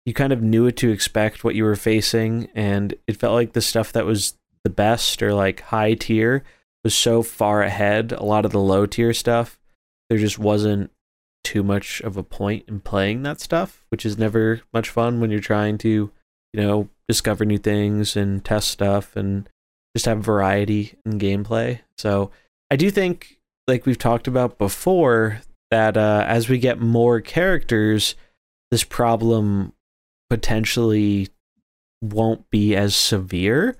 you kind of knew what to expect, what you were facing, and it felt like the stuff that was the best or like high tier was so far ahead. A lot of the low tier stuff, there just wasn't too much of a point in playing that stuff, which is never much fun when you're trying to, you know, discover new things and test stuff and just have variety in gameplay. So I do think, like we've talked about before, that uh, as we get more characters, this problem potentially won't be as severe,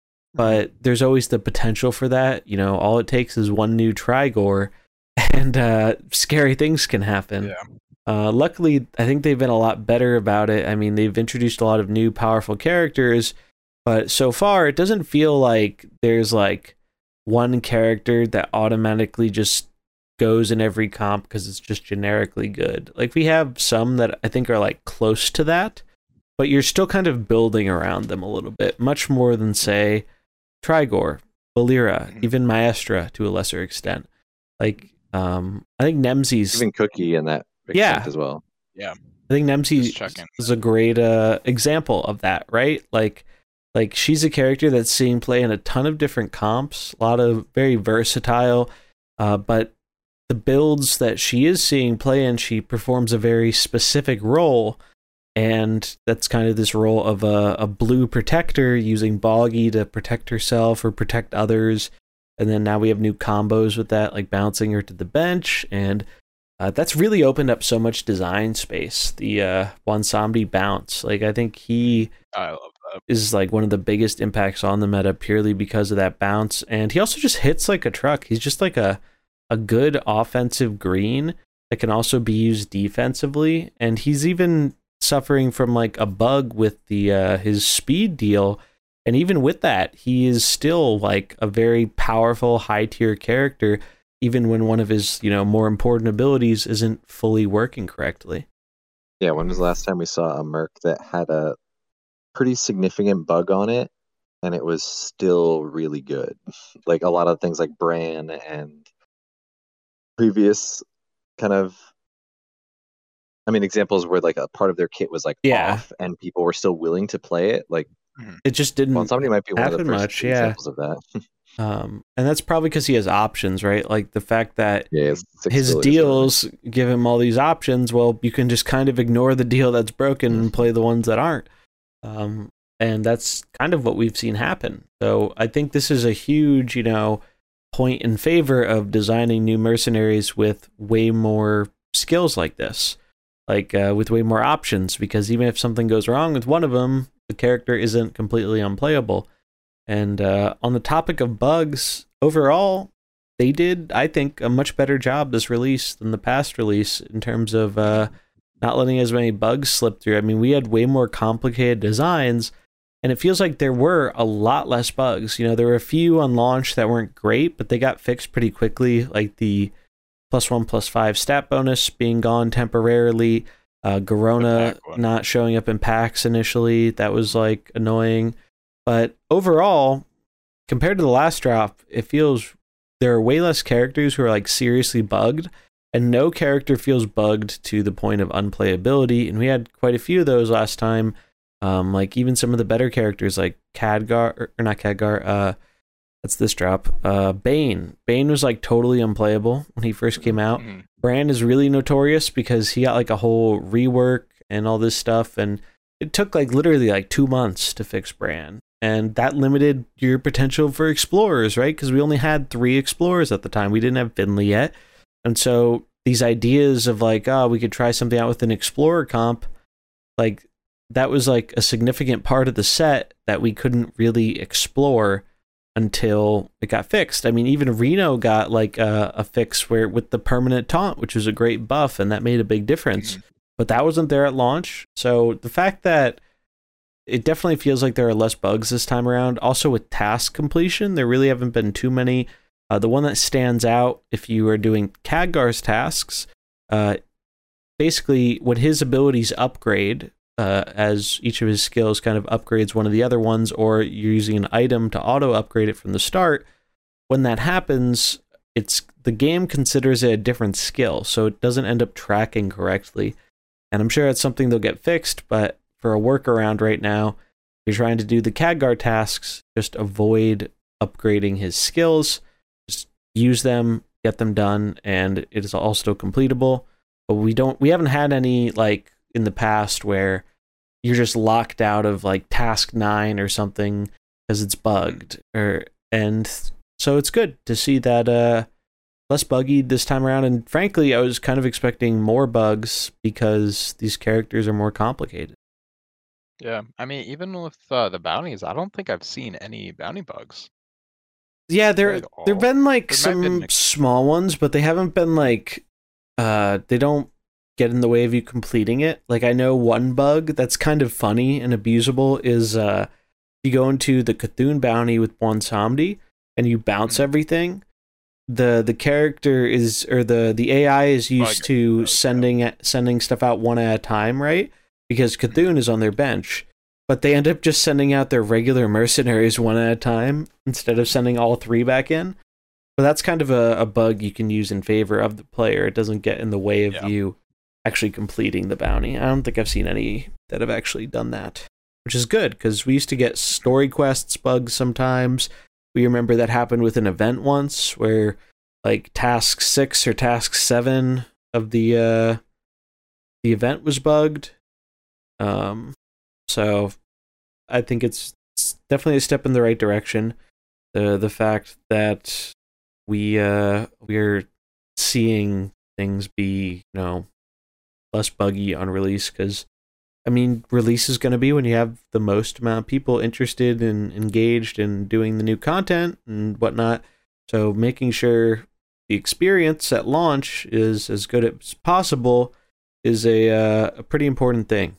but there's always the potential for that. You know, all it takes is one new Trigor and uh, scary things can happen. Yeah. Uh, luckily, I think they've been a lot better about it. I mean, they've introduced a lot of new powerful characters, but so far it doesn't feel like there's like one character that automatically just goes in every comp because it's just generically good. Like, we have some that I think are like close to that, but you're still kind of building around them a little bit, much more than, say, Trigor, Valeera, Mhm. even Maestra to a lesser extent. Like, um, I think Nemsi's Even Cookie in that extent Yeah. as well. Yeah. I think Nemsi Just checking. is a great uh, example of that, right? Like, like she's a character that's seeing play in a ton of different comps, a lot of very versatile, uh, but the builds that she is seeing play in, she performs a very specific role, and that's kind of this role of a, a blue protector using Boggy to protect herself or protect others. And then now we have new combos with that, like bouncing her to the bench, and uh, that's really opened up so much design space. The uh, Wansambi bounce, like I think he I love that. is like one of the biggest impacts on the meta purely because of that bounce, and he also just hits like a truck. He's just like a a good offensive green that can also be used defensively, and he's even suffering from like a bug with the uh, his speed deal. And even with that, he is still like a very powerful high tier character, even when one of his, you know, more important abilities isn't fully working correctly. Yeah, when was the last time we saw a Merc that had a pretty significant bug on it and it was still really good? Like a lot of things like Bran and previous kind of, I mean, examples where like a part of their kit was like Yeah. off and people were still willing to play it. Like, It just didn't well, somebody might be one of the happen first much, yeah. examples of that. Um, and that's probably because he has options, right? Like the fact that Yeah, it's six his abilities, deals give him all these options. Well, you can just kind of ignore the deal that's broken and play the ones that aren't. Um, and that's kind of what we've seen happen. So I think this is a huge, you know, point in favor of designing new mercenaries with way more skills like this, like uh, with way more options, because even if something goes wrong with one of them, the character isn't completely unplayable. And uh, on the topic of bugs, overall, they did, I think, a much better job this release than the past release in terms of uh, not letting as many bugs slip through. I mean, we had way more complicated designs, and it feels like there were a lot less bugs. You know, there were a few on launch that weren't great, but they got fixed pretty quickly, like the plus one, plus five stat bonus being gone temporarily, uh, Garona pack one. not showing up in packs initially. That was, like, annoying. But overall, compared to the last drop, it feels there are way less characters who are like seriously bugged, and no character feels bugged to the point of unplayability. And we had quite a few of those last time. Um, like even some of the better characters like Khadgar, or, or not Khadgar, uh, that's this drop. Uh, Bane. Bane was like totally unplayable when he first came out. Mhm. Bran is really notorious because he got like a whole rework and all this stuff, and it took like literally like two months to fix Bran. And that limited your potential for explorers, right? Because we only had three explorers at the time. We didn't have Finley yet. And so these ideas of like, oh, we could try something out with an explorer comp, like that was like a significant part of the set that we couldn't really explore until it got fixed. I mean, even Reno got like a, a fix where with the permanent taunt, which was a great buff, and that made a big difference. Mhm. But that wasn't there at launch. So the fact that it definitely feels like there are less bugs this time around. Also with task completion, there really haven't been too many. Uh, the one that stands out, if you are doing Khadgar's tasks, uh, basically when his abilities upgrade, uh, as each of his skills kind of upgrades one of the other ones, or you're using an item to auto upgrade it from the start, when that happens, it's the game considers it a different skill, so it doesn't end up tracking correctly. And I'm sure it's something they'll get fixed, but for a workaround right now. If you're trying to do the Khadgar tasks, just avoid upgrading his skills. Just use them, get them done, and it is all still completable. But we don't, we haven't had any like in the past where you're just locked out of like task nine or something because it's bugged, or and so it's good to see that uh less buggy this time around. And frankly, I was kind of expecting more bugs because these characters are more complicated. Yeah, I mean, even with uh, the bounties, I don't think I've seen any bounty bugs. Yeah, there Like, there've all- been like there might have been, some like- small ones, but they haven't been like uh they don't get in the way of you completing it. Like I know one bug that's kind of funny and abusable is uh you go into the Cthulhu bounty with Bwonsamdi and you bounce Mhm. everything. The the character is or the the A I is used Bug. to Okay. sending sending stuff out one at a time, right? Because Cthulhu is on their bench. But they end up just sending out their regular mercenaries one at a time instead of sending all three back in. But that's kind of a, a bug you can use in favor of the player. It doesn't get in the way of Yeah. you actually completing the bounty. I don't think I've seen any that have actually done that, which is good because we used to get story quests bugs sometimes. We remember that happened with an event once where like task six or task seven of the uh, the event was bugged. Um, so I think it's, it's definitely a step in the right direction. The the fact that we uh we're seeing things be, you know, less buggy on release, because I mean, release is going to be when you have the most amount of people interested and engaged in doing the new content and whatnot. So making sure the experience at launch is as good as possible is a uh, a pretty important thing.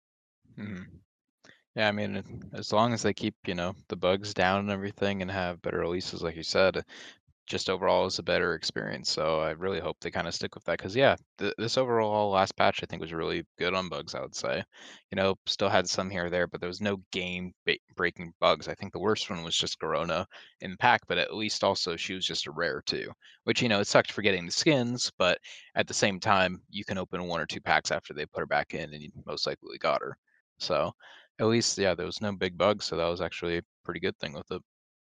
Mhm. Yeah, I mean, it- as long as they keep, you know, the bugs down and everything and have better releases, like you said, just overall is a better experience. So I really hope they kind of stick with that because, yeah, th- this overall last patch I think was really good on bugs, I would say. You know, still had some here or there, but there was no game ba- breaking bugs. I think the worst one was just Corona in the pack, but at least also she was just a rare too, which, you know, it sucked for getting the skins, but at the same time, you can open one or two packs after they put her back in and you most likely got her. So at least, yeah, there was no big bugs, so that was actually a pretty good thing with it.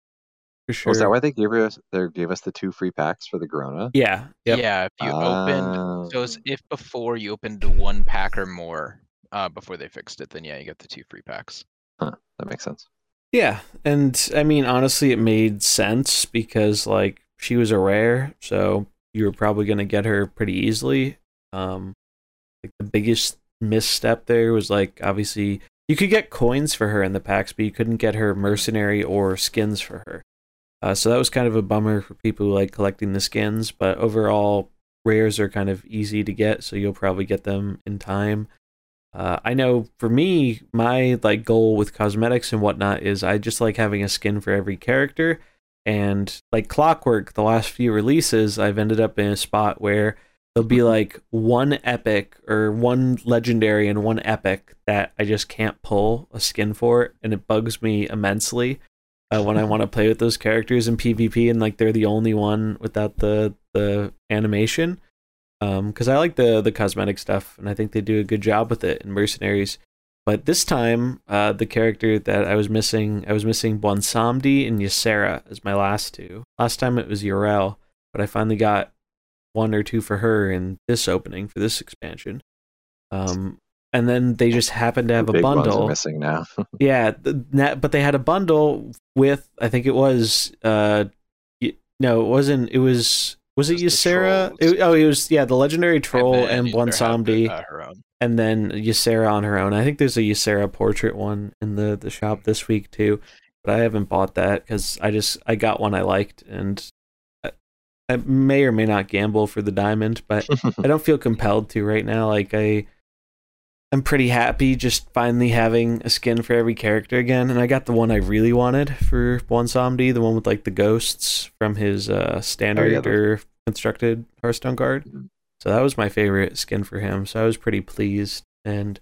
For sure. Was that why they gave us they gave us the two free packs for the Corona? Yeah. Yep. Yeah, if you opened, so it's Ah. if before you opened one pack or more, uh, before they fixed it, then yeah, you get the two free packs. Huh, that makes sense. Yeah, and I mean, honestly, it made sense because like she was a rare, so you were probably gonna get her pretty easily. Um, like the biggest misstep there was like obviously you could get coins for her in the packs, but you couldn't get her mercenary or skins for her. Uh, so that was kind of a bummer for people who like collecting the skins. But overall, rares are kind of easy to get, so you'll probably get them in time. Uh, I know for me, my like goal with cosmetics and whatnot is I just like having a skin for every character. And like Clockwork, the last few releases, I've ended up in a spot where there'll be like one epic or one legendary and one epic that I just can't pull a skin for, and it bugs me immensely uh, when I want to play with those characters in PvP, and like they're the only one without the the animation. Um, because I like the the cosmetic stuff, and I think they do a good job with it in Mercenaries. But this time, uh, the character that I was missing, I was missing Bwonsamdi and Ysera as my last two. Last time it was Yrel, but I finally got one or two for her in this opening for this expansion. Um, and then they just happened to have The a big ones bundle. are missing now. Yeah, the, that, but they had a bundle with, I think it was, uh, y- no, it wasn't. It was, was it Just the Ysera? trolls. It, oh, it was, yeah, the legendary troll then and you either have Bwonsamdi, uh, her own. and then Ysera on her own. I think there's a Ysera portrait one in the, the shop this week too, but I haven't bought that because I just, I got one I liked, and I, I may or may not gamble for the diamond, but I don't feel compelled to right now. Like I, I'm pretty happy just finally having a skin for every character again, and I got the one I really wanted for Bwonsamdi, the one with like the ghosts from his uh, standard Oh, yeah, the- or constructed Hearthstone card. Mhm. So that was my favorite skin for him. So I was pretty pleased, and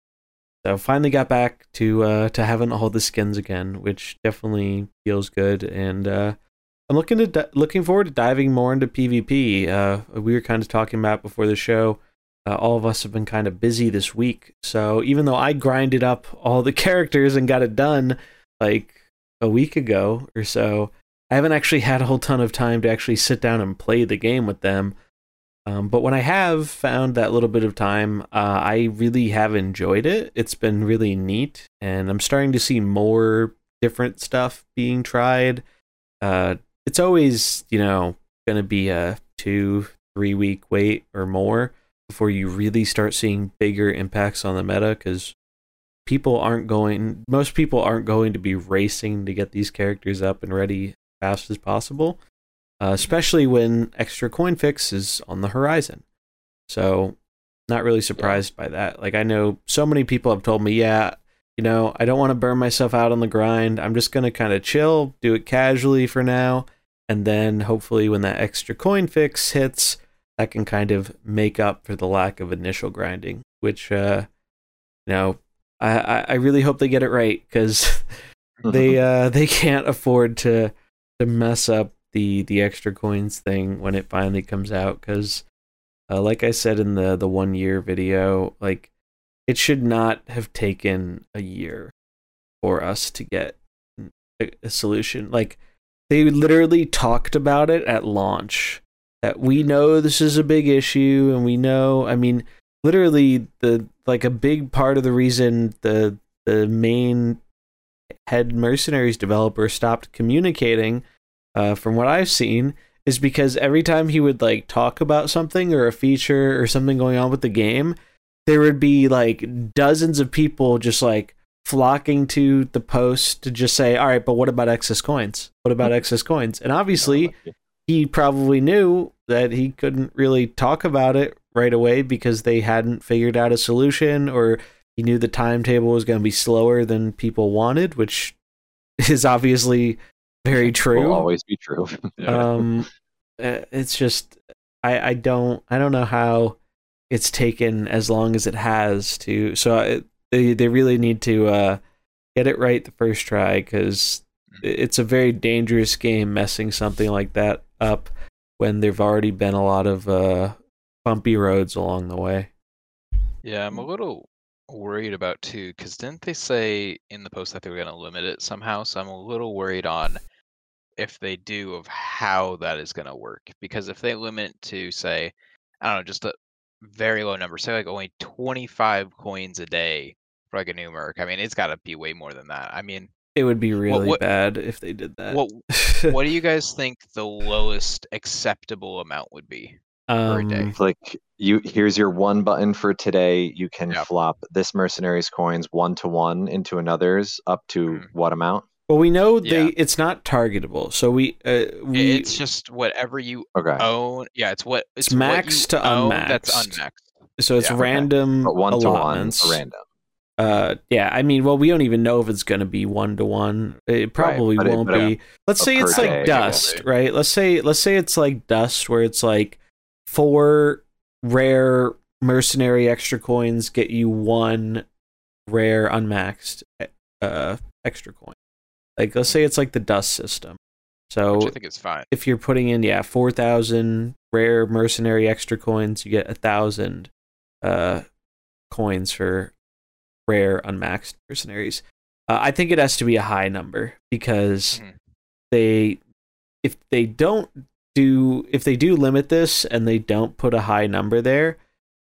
so finally got back to uh, to having all the skins again, which definitely feels good. And uh, I'm looking to di- looking forward to diving more into PvP. Uh, we were kind of talking about before the show. uh, all of us have been kind of busy this week. So even though I grinded up all the characters and got it done like a week ago or so, I haven't actually had a whole ton of time to actually sit down and play the game with them. Um, but when I have found that little bit of time, uh, I really have enjoyed it. It's been really neat, and I'm starting to see more different stuff being tried. Uh, it's always, you know, going to be a two, three week wait or more before you really start seeing bigger impacts on the meta, because people aren't going, most people aren't going to be racing to get these characters up and ready as fast as possible. Uh, especially when extra coin fix is on the horizon. So, not really surprised yeah. by that. Like, I know so many people have told me, yeah, you know, I don't want to burn myself out on the grind. I'm just going to kind of chill, do it casually for now. And then hopefully when that extra coin fix hits, that can kind of make up for the lack of initial grinding, which, uh, you know, I, I really hope they get it right, because they, uh, they can't afford to, to mess up the the extra coins thing when it finally comes out, because uh, like I said in the the one year video, like, it should not have taken a year for us to get a, a solution. Like, they literally talked about it at launch, that we know this is a big issue, and we know, I mean, literally the like a big part of the reason the the main head Mercenaries developer stopped communicating, Uh, from what I've seen, is because every time he would like talk about something or a feature or something going on with the game, there would be like dozens of people just like flocking to the post to just say, all right, but what about excess coins? What about excess coins? And obviously he probably knew that he couldn't really talk about it right away because they hadn't figured out a solution, or he knew the timetable was going to be slower than people wanted, which is obviously very true. Will always be true. Yeah. Um, it's just I I don't I don't know how it's taken as long as it has to. So it, they they really need to uh, get it right the first try, because it's a very dangerous game messing something like that up when there've already been a lot of uh, bumpy roads along the way. Yeah, I'm a little worried about too, because didn't they say in the post that they were going to limit it somehow? So I'm a little worried on if they do, of how that is going to work. Because if they limit it to, say, I don't know, just a very low number, say like only twenty-five coins a day for like a new Merc, I mean, it's got to be way more than that. I mean, it would be really what, bad if they did that. What What do you guys think the lowest acceptable amount would be per um, day? Like, you, here's your one button for today. You can Yep. flop this Mercenaries coins one to one into another's up to Mhm. what amount? Well, we know they Yeah. it's not targetable, so we uh, we It's just whatever you Okay. own. Yeah, it's what It's it's what maxed you to own unmaxed. That's unmaxed. so it's yeah, okay. random But one to one, allotments. random. Uh, yeah, I mean, well, we don't even know if it's going to be one to one. It probably but it- won't but a- be. Let's a say per it's day, like it Dust, won't be. right? Let's say let's say it's like Dust, where it's like four rare mercenary extra coins get you one rare unmaxed uh extra coin. Like, let's say it's like the Dust system. So Which I think is fine. if you're putting in, yeah, four thousand rare mercenary extra coins, you get one thousand uh, coins for rare unmaxed mercenaries. Uh, I think it has to be a high number, because Mhm. they, if they don't do, if they do limit this and they don't put a high number there,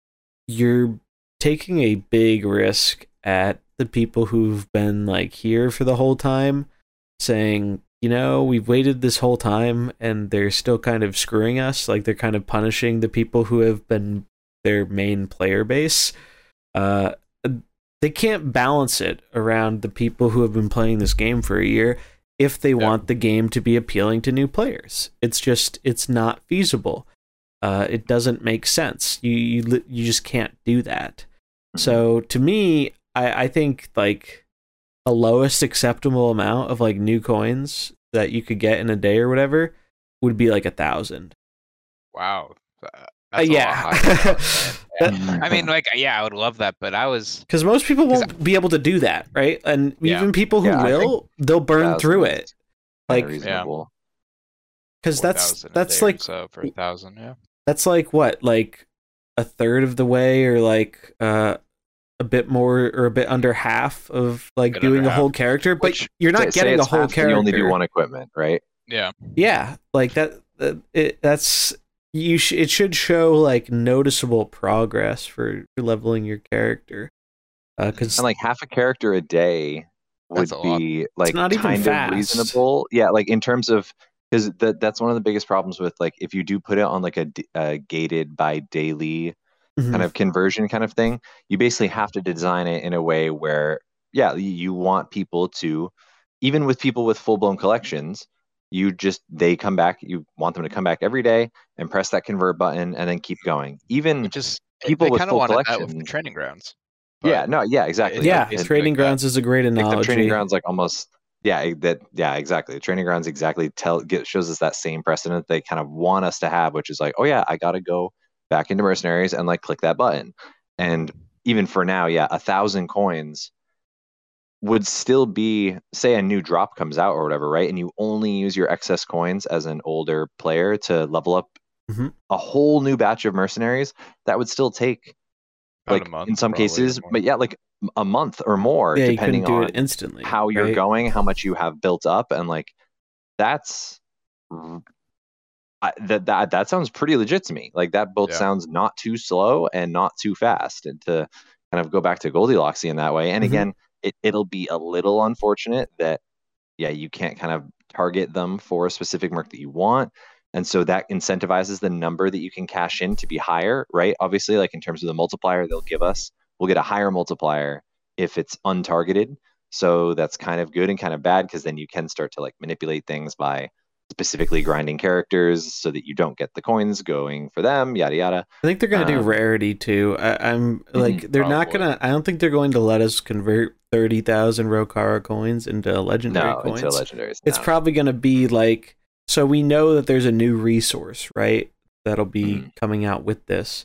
you're taking a big risk at the people who've been like here for the whole time, saying, you know, we've waited this whole time and they're still kind of screwing us. Like, they're kind of punishing the people who have been their main player base. Uh, they can't balance it around the people who have been playing this game for a year if they Yeah. want the game to be appealing to new players. It's just, it's not feasible. Uh, it doesn't make sense. You, you, li- you just can't do that. So to me, I, I think like the lowest acceptable amount of like new coins that you could get in a day or whatever would be like a thousand. Wow. Uh, Uh, That's a lot yeah, higher, man. Yeah. That- I mean, like, yeah, I would love that, but I was. because most people 'Cause won't be able to do that, right? And Yeah. even people who Yeah, I will, they'll burn thousand through is it. kinda Like, reasonable. because that's four thousand a that's day or like so for a thousand. Yeah. that's like what, like a third of the way, or like uh, a bit more, or a bit under half of like Bit doing under a whole half. character, but Which- you're not Say- say getting a it's whole half and character. You only do one equipment, right? Yeah. Yeah, like that. Uh, it, that's you. Sh- it should show like noticeable progress for, for leveling your character. Because And like half a character a day would That's a lot. be like not even kind fast. of reasonable. Yeah, like in terms of because that that's one of the biggest problems with like if you do put it on like a, d- a gated by daily Mhm. kind of conversion kind of thing, you basically have to design it in a way where yeah, you- you want people to, even with people with full blown collections, you just they come back. You want them to come back every day and press that convert button and then keep going. Even Which is people they with kind of full wanted that with collection- the training grounds. yeah, but no, yeah, exactly. yeah, it's Trading like that. Grounds is a great Except analogy. training grounds like almost yeah that yeah exactly training grounds exactly tell get, shows us that same precedent they kind of want us to have, which is like, oh yeah, I gotta go back into mercenaries and like click that button. And even for now, yeah, a thousand coins would still be, say a new drop comes out or whatever, right, and you only use your excess coins as an older player to level up Mhm. a whole new batch of mercenaries. That would still take About like a month, in some probably, or cases, more. but yeah, like a month or more, Yeah, you depending couldn't do on it instantly. how you're right? going, how much you have built up, and like that's I, that that that sounds pretty legit to me. Like that both Yeah. sounds not too slow and not too fast, and to kind of go back to Goldilocks in that way. And Mhm. again, it it'll be a little unfortunate that yeah, you can't kind of target them for a specific merc that you want. And so that incentivizes the number that you can cash in to be higher, right? Obviously, like in terms of the multiplier they'll give us, we'll get a higher multiplier if it's untargeted. So that's kind of good and kind of bad, because then you can start to like manipulate things by specifically grinding characters so that you don't get the coins going for them, yada yada. I think they're gonna do Um, rarity too. I, I'm like they're not Probably. gonna. I don't think they're going to let us convert thirty thousand Rokara coins into legendary No, coins. into legendaries. It's no. probably going to be like, so we know that there's a new resource, right? That'll be Mhm. coming out with this.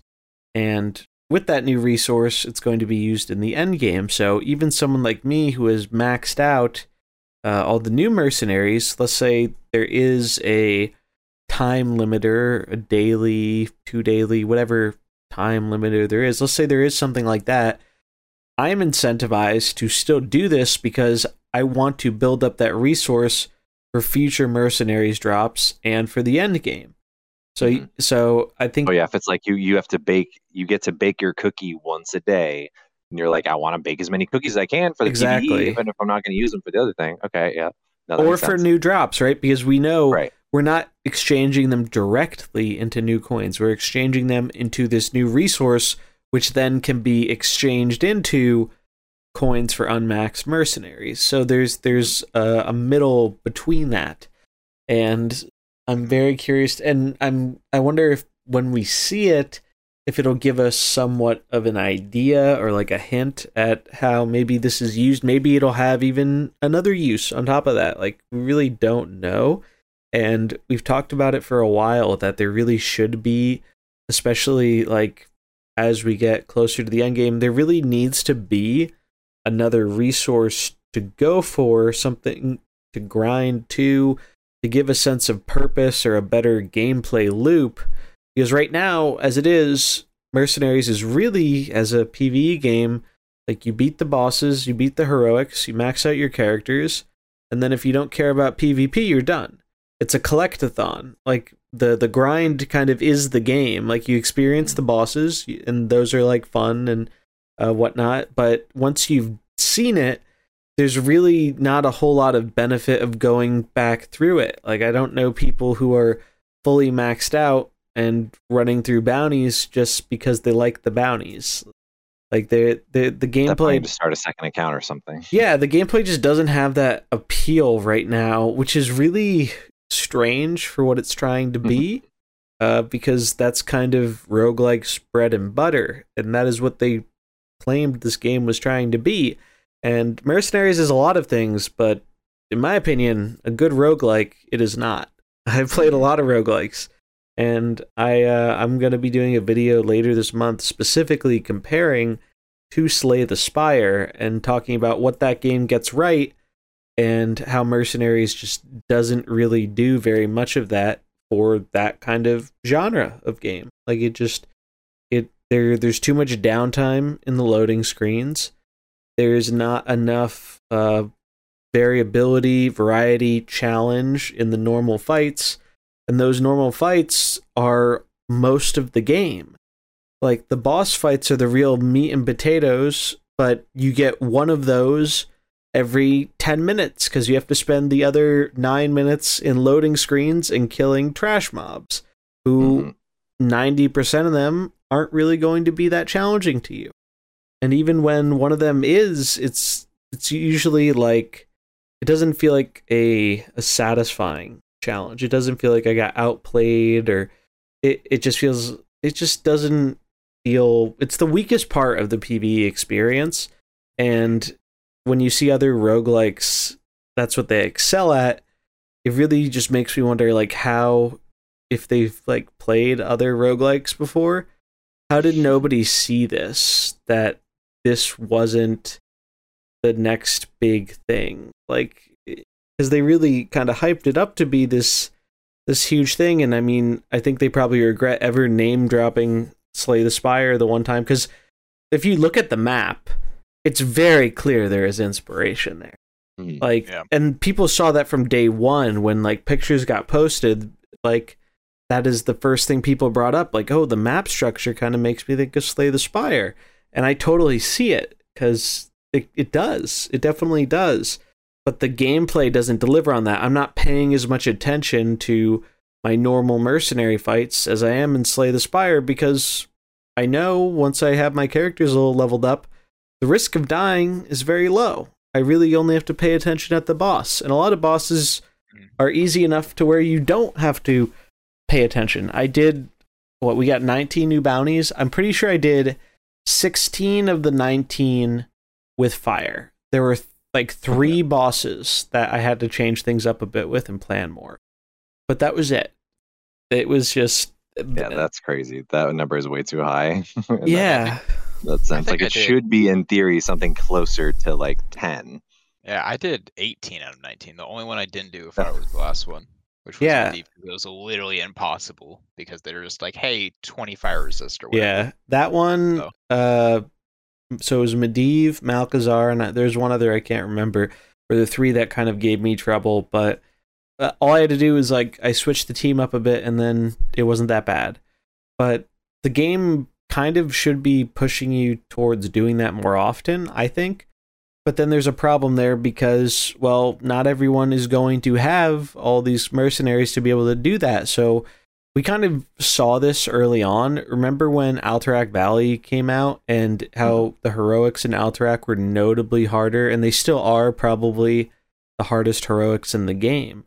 And with that new resource, it's going to be used in the end game. So even someone like me who has maxed out uh, all the new mercenaries, let's say there is a time limiter, a daily, two daily, whatever time limiter there is. Let's say there is something like that. I'm incentivized to still do this because I want to build up that resource for future mercenaries drops and for the end game. So, Mhm. so I think Oh yeah, if it's like you you have to bake, you get to bake your cookie once a day, and you're like, I want to bake as many cookies as I can for the Exactly. P V E, even if I'm not going to use them for the other thing. Okay, yeah. No, that or makes for sense. new drops, right? Because we know Right. we're not exchanging them directly into new coins. We're exchanging them into this new resource, which then can be exchanged into coins for unmaxed mercenaries. So there's there's a, a middle between that, and I'm very curious. And I'm I wonder if when we see it, if it'll give us somewhat of an idea or like a hint at how maybe this is used. Maybe it'll have even another use on top of that. Like, we really don't know. And we've talked about it for a while that there really should be, especially like as we get closer to the end game, there really needs to be another resource to go for, something to grind to, to give a sense of purpose or a better gameplay loop. Because right now, as it is, Mercenaries is really, as a PvE game, like you beat the bosses, you beat the heroics, you max out your characters, and then if you don't care about PvP, you're done. It's a collectathon. Like, the, the grind kind of is the game. Like, you experience the bosses, and those are, like, fun and uh, whatnot, but once you've seen it, there's really not a whole lot of benefit of going back through it. Like, I don't know people who are fully maxed out and running through bounties just because they like the bounties. Like, the the the Definitely gameplay, to start a second account or something. yeah, the gameplay just doesn't have that appeal right now, which is really strange for what it's trying to be. uh, because that's kind of roguelike bread and butter, and that is what they claimed this game was trying to be. And Mercenaries is a lot of things, but in my opinion, a good roguelike, it is not. I've played a lot of roguelikes, and I, uh, I'm going to be doing a video later this month specifically comparing to Slay the Spire and talking about what that game gets right and how Mercenaries just doesn't really do very much of that for that kind of genre of game. Like, it just, it there there's too much downtime in the loading screens. There's not enough uh, variability, variety, challenge in the normal fights, and those normal fights are most of the game. Like, the boss fights are the real meat and potatoes, but you get one of those every ten minutes because you have to spend the other nine minutes in loading screens and killing trash mobs who mm-hmm. ninety percent of them aren't really going to be that challenging to you. And even when one of them is, it's it's usually like, it doesn't feel like a, a satisfying challenge. It doesn't feel like I got outplayed, or it, it just feels, it just doesn't feel, it's the weakest part of the PvE experience. And when you see other roguelikes, that's what they excel at. It really just makes me wonder, like, how, if they've like played other roguelikes before, how did nobody see this, that this wasn't the next big thing? Like, because they really kind of hyped it up to be this this huge thing. And I mean, I think they probably regret ever name dropping Slay the Spire the one time, because if you look at the map, it's very clear there is inspiration there. Mm, like, yeah. And people saw that from day one when like pictures got posted. Like, that is the first thing people brought up. Like, oh, the map structure kind of makes me think of Slay the Spire, and I totally see it because it it does. It definitely does. But the gameplay doesn't deliver on that. I'm not paying as much attention to my normal mercenary fights as I am in Slay the Spire, because I know once I have my characters a little leveled up, the risk of dying is very low. I really only have to pay attention at the boss. And a lot of bosses are easy enough to where you don't have to pay attention. I did, what, we got nineteen new bounties. I'm pretty sure I did sixteen of the nineteen with fire. There were like three bosses that I had to change things up a bit with and plan more. But that was it. It was just... Yeah, that's crazy. That number is way too high. Yeah. That sounds like it should be, in theory, something closer to like ten. Yeah, I did eighteen out of nineteen. The only one I didn't do if I was the last one, which was yeah. deep, it was literally impossible because they were just like, hey, twenty fire resist or whatever. Yeah, that one, so. uh, so it was Medivh, Malchezaar, and there's one other I can't remember, were the three that kind of gave me trouble, but uh, all I had to do was like, I switched the team up a bit and then it wasn't that bad. But the game kind of should be pushing you towards doing that more often, I think. But then there's a problem there because, well, not everyone is going to have all these mercenaries to be able to do that. So we kind of saw this early on. Remember when Alterac Valley came out and how the heroics in Alterac were notably harder, and they still are probably the hardest heroics in the game.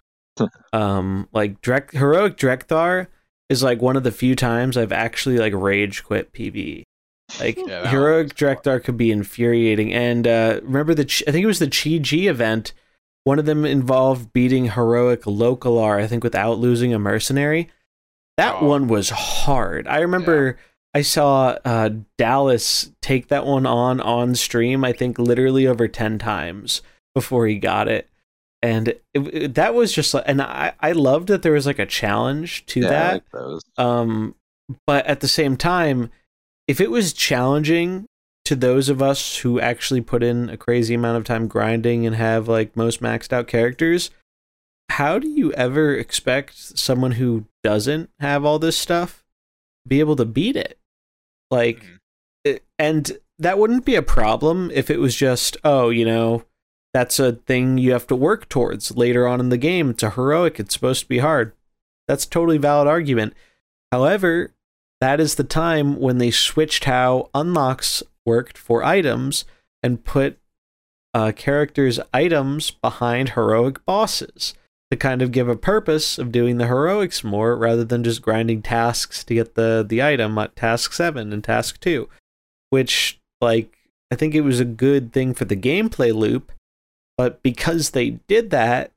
um, like Drek- heroic Drekthar is like one of the few times I've actually like rage quit PvE. Like, yeah, heroic Drekthar could be infuriating. And uh, remember the Ch- I think it was the Chi-Ji event. One of them involved beating heroic Lokalar, I think, without losing a mercenary. That oh. one was hard. I remember yeah. I saw uh, Dallas take that one on on stream, I think literally over ten times before he got it. And it, it, that was just like, and I, I loved that there was like a challenge to yeah, that. I like those. Um, but at the same time, if it was challenging to those of us who actually put in a crazy amount of time grinding and have like most maxed out characters, how do you ever expect someone who doesn't have all this stuff be able to beat it? Like, mm-hmm. it, and that wouldn't be a problem if it was just, oh, you know, that's a thing you have to work towards later on in the game. It's a heroic. It's supposed to be hard. That's a totally valid argument. However, that is the time when they switched how unlocks worked for items and put uh, characters' items behind heroic bosses to kind of give a purpose of doing the heroics more rather than just grinding tasks to get the, the item at task seven and task two, which, like, I think it was a good thing for the gameplay loop. But because they did that,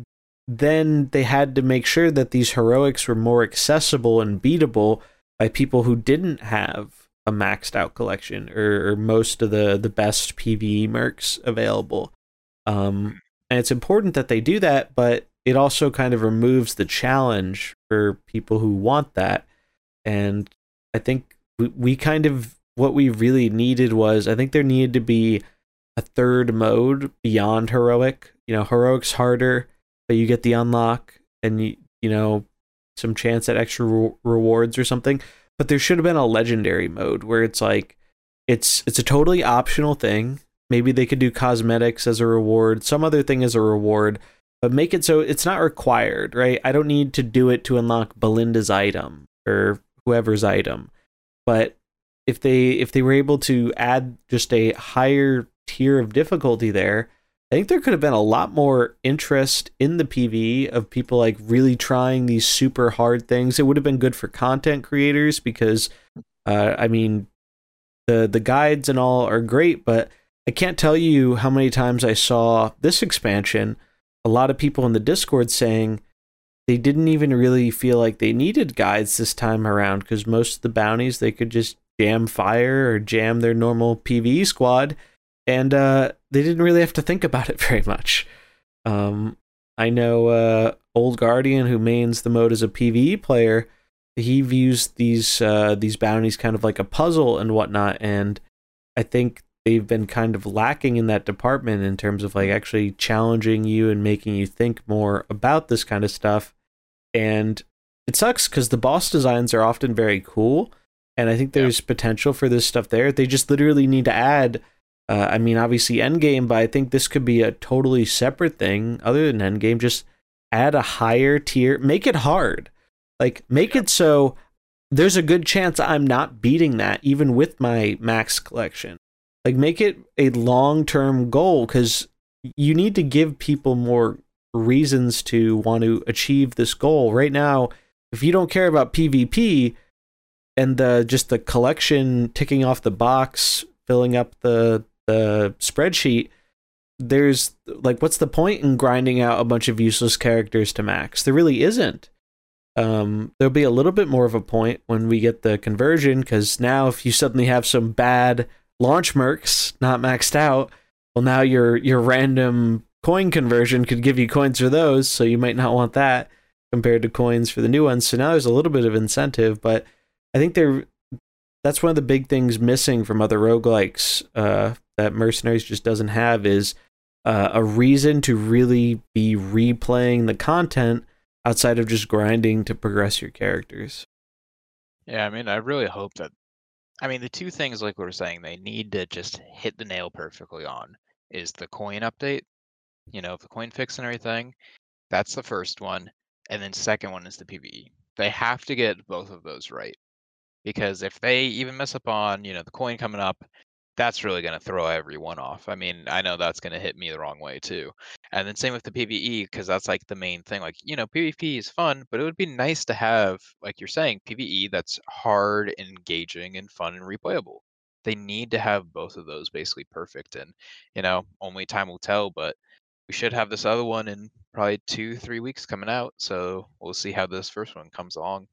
then they had to make sure that these heroics were more accessible and beatable by people who didn't have a maxed out collection or, or most of the, the best PvE mercs available. Um, and it's important that they do that, but it also kind of removes the challenge for people who want that. And I think we, we kind of, what we really needed was, I think there needed to be a third mode beyond heroic. You know, heroic's harder, but you get the unlock and you, you know, some chance at extra re- rewards or something. But there should have been a legendary mode where it's like, it's it's a totally optional thing. Maybe they could do cosmetics as a reward, some other thing as a reward, but make it so it's not required, right? I don't need to do it to unlock Belinda's item or whoever's item. But if they if they were able to add just a higher tier of difficulty there, I think there could have been a lot more interest in the P V of people like really trying these super hard things. It would have been good for content creators because, uh, I mean, the the guides and all are great, but I can't tell you how many times I saw this expansion, a lot of people in the Discord saying they didn't even really feel like they needed guides this time around because most of the bounties they could just jam fire or jam their normal PvE squad, and uh, they didn't really have to think about it very much. Um, I know uh, Old Guardian, who mains the mode as a PvE player, he views these uh, these bounties kind of like a puzzle and whatnot, and I think they've been kind of lacking in that department in terms of like actually challenging you and making you think more about this kind of stuff. And it sucks because the boss designs are often very cool, and I think there's yeah. potential for this stuff there. They just literally need to add, uh, I mean, obviously Endgame, but I think this could be a totally separate thing other than Endgame. Just add a higher tier, make it hard. Like, make yeah. it so there's a good chance I'm not beating that even with my max collection. Like, make it a long-term goal, because you need to give people more reasons to want to achieve this goal. Right now, if you don't care about PvP and the just the collection ticking off the box, filling up the the spreadsheet, there's like, what's the point in grinding out a bunch of useless characters to max? There really isn't. Um, there'll be a little bit more of a point when we get the conversion, because now if you suddenly have some bad launch mercs not maxed out, well, now your your random coin conversion could give you coins for those, so you might not want that compared to coins for the new ones. So now there's a little bit of incentive, but I think they're that's one of the big things missing from other roguelikes uh, that Mercenaries just doesn't have, is uh, a reason to really be replaying the content outside of just grinding to progress your characters. Yeah, I mean, I really hope that I mean, the two things, like we were saying, they need to just hit the nail perfectly on is the coin update, you know, the coin fix and everything. That's the first one. And then second one is the PvE. They have to get both of those right. Because if they even mess up on, you know, the coin coming up, that's really going to throw everyone off. I mean, I know that's going to hit me the wrong way too. And then same with the PvE, because that's like the main thing. Like, you know, PvP is fun, but it would be nice to have, like you're saying, PvE that's hard, engaging, and fun and replayable. They need to have both of those basically perfect. And, you know, only time will tell, but we should have this other one in probably two, three weeks coming out. So we'll see how this first one comes along.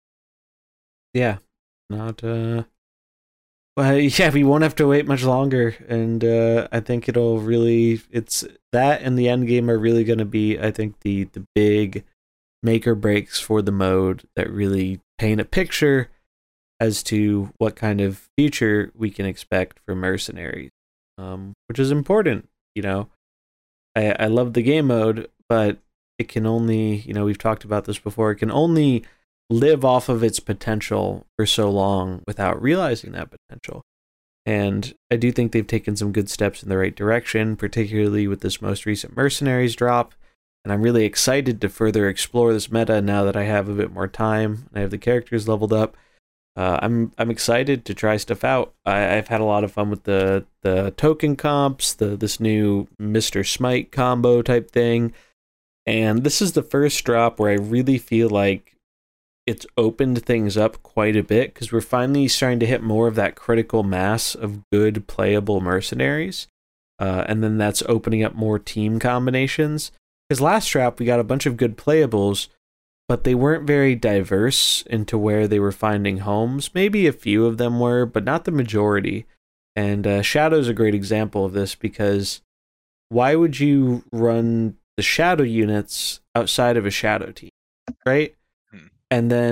Yeah. Not, uh, well, yeah, we won't have to wait much longer, and uh, I think it'll really, it's that and the end game are really going to be, I think, the the big make or breaks for the mode that really paint a picture as to what kind of future we can expect for Mercenaries, um, which is important. You know, I, I love the game mode, but it can only, you know, we've talked about this before, it can only live off of its potential for so long without realizing that potential. And I do think they've taken some good steps in the right direction, particularly with this most recent Mercenaries drop. And I'm really excited to further explore this meta now that I have a bit more time and I have the characters leveled up. Uh, I'm I'm excited to try stuff out. I, I've had a lot of fun with the the token comps, the this new Mister Smite combo type thing. And this is the first drop where I really feel like it's opened things up quite a bit, because we're finally starting to hit more of that critical mass of good playable Mercenaries. Uh, and then that's opening up more team combinations. Because last drop, we got a bunch of good playables, but they weren't very diverse into where they were finding homes. Maybe a few of them were, but not the majority. And uh, Shadow's a great example of this, because why would you run the Shadow units outside of a Shadow team, right? And then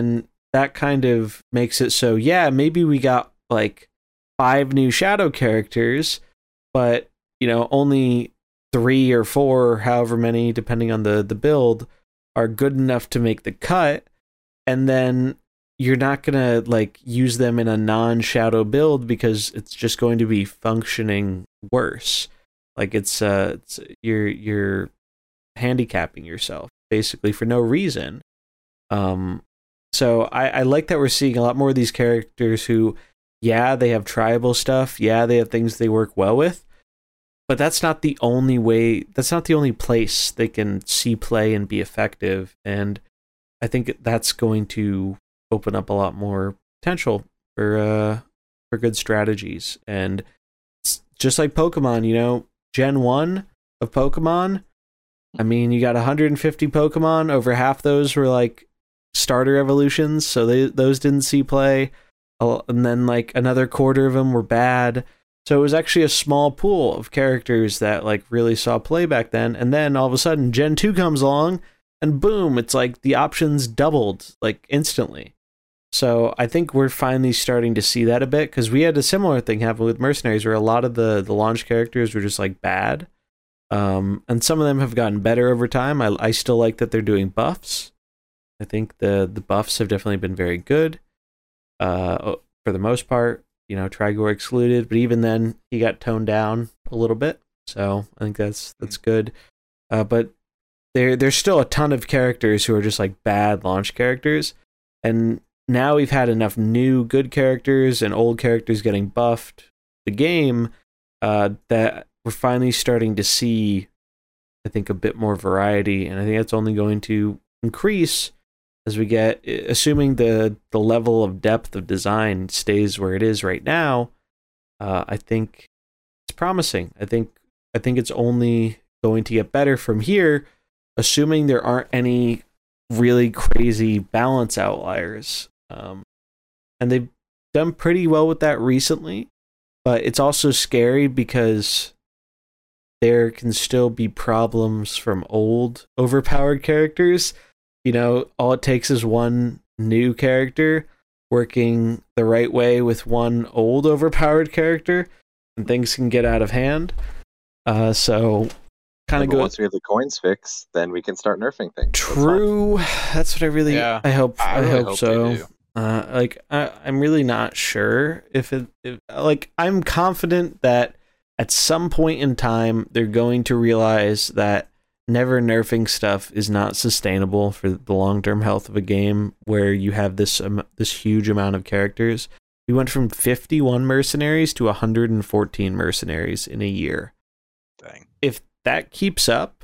that kind of makes it so, yeah, maybe we got like five new shadow characters, but you know, only three or four, or however many, depending on the the build, are good enough to make the cut, and then you're not gonna like use them in a non-shadow build because it's just going to be functioning worse. Like it's uh, it's, you're you're handicapping yourself basically for no reason. Um, so I, I like that we're seeing a lot more of these characters who, yeah, they have tribal stuff, yeah, they have things they work well with, but that's not the only way. That's not the only place they can see play and be effective. And I think that's going to open up a lot more potential for uh for good strategies. And it's just like Pokemon, you know, Gen one of Pokemon, I mean, you got one hundred fifty Pokemon, over half those were like starter evolutions, so they those didn't see play, and then like another quarter of them were bad. So it was actually a small pool of characters that like really saw play back then. And then all of a sudden Gen two comes along and boom, it's like the options doubled like instantly. So I think we're finally starting to see that a bit, because we had a similar thing happen with Mercenaries where a lot of the, the launch characters were just like bad. Um, and some of them have gotten better over time. I, I still like that they're doing buffs. I think the, the buffs have definitely been very good uh, for the most part. You know, Trigor excluded, but even then he got toned down a little bit. So I think that's that's good. Uh, but there there's still a ton of characters who are just like bad launch characters, and now we've had enough new good characters and old characters getting buffed the game uh, that we're finally starting to see, I think, a bit more variety, and I think that's only going to increase as we get, assuming the the level of depth of design stays where it is right now. uh, I think it's promising. I think I think it's only going to get better from here, assuming there aren't any really crazy balance outliers. Um, and they've done pretty well with that recently, but it's also scary because there can still be problems from old overpowered characters. You know, all it takes is one new character working the right way with one old overpowered character, and things can get out of hand. Uh, so, kind of But go. once we have the coins fixed, then we can start nerfing things. That's fine. True. That's what I really. Yeah, I hope. I I, really hope, hope they so. do. Uh, like I, I'm really not sure if it. If, like I'm confident that at some point in time they're going to realize that never nerfing stuff is not sustainable for the long-term health of a game where you have this um, this huge amount of characters. We went from fifty-one mercenaries to one hundred fourteen mercenaries in a year. Dang. If that keeps up,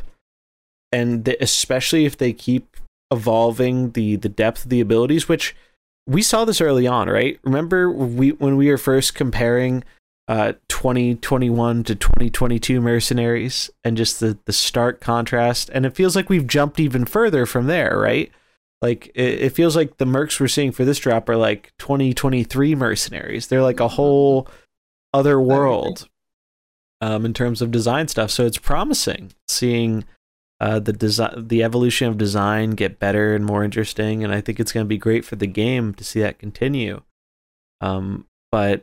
and the, especially if they keep evolving the the depth of the abilities, which we saw this early on, right? Remember we when we were first comparing uh twenty twenty-one to twenty twenty-two mercenaries, and just the the stark contrast, and it feels like we've jumped even further from there, right? Like it, it feels like the mercs we're seeing for this drop are like twenty twenty-three mercenaries. They're like a whole other world um in terms of design stuff. So it's promising seeing uh the design the evolution of design get better and more interesting, and I think it's going to be great for the game to see that continue. Um but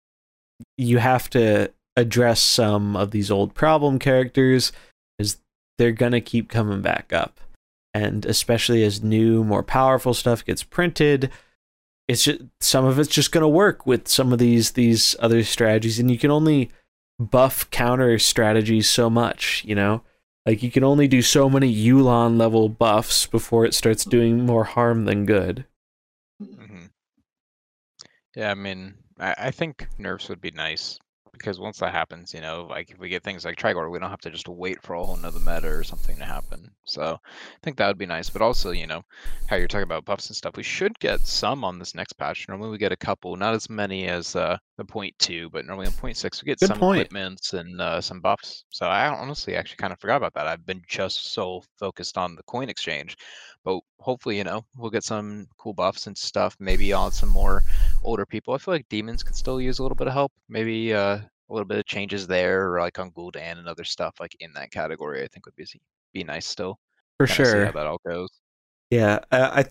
you have to address some of these old problem characters, because they're going to keep coming back up. And especially as new, more powerful stuff gets printed, it's just, some of it's just going to work with some of these these other strategies, and you can only buff counter strategies so much, you know? Like you can only do so many Yulon level buffs before it starts doing more harm than good. hmm Yeah, I mean, I, I think nerfs would be nice, because once that happens, you know, like if we get things like Trigor, we don't have to just wait for a whole nother meta or something to happen. So I think that would be nice. But also, you know, how you're talking about buffs and stuff, we should get some on this next patch. Normally we get a couple, not as many as uh, the point two, but normally on point six we get Good some point. equipments and uh, some buffs. So I honestly actually kind of forgot about that. I've been just so focused on the coin exchange. But hopefully, you know, we'll get some cool buffs and stuff, maybe on some more older people. I feel like demons could still use a little bit of help. Maybe uh, a little bit of changes there, or like on Gul'dan and other stuff like in that category, I think would be be nice still. For Kind of see sure. how that all goes. Yeah, uh, I think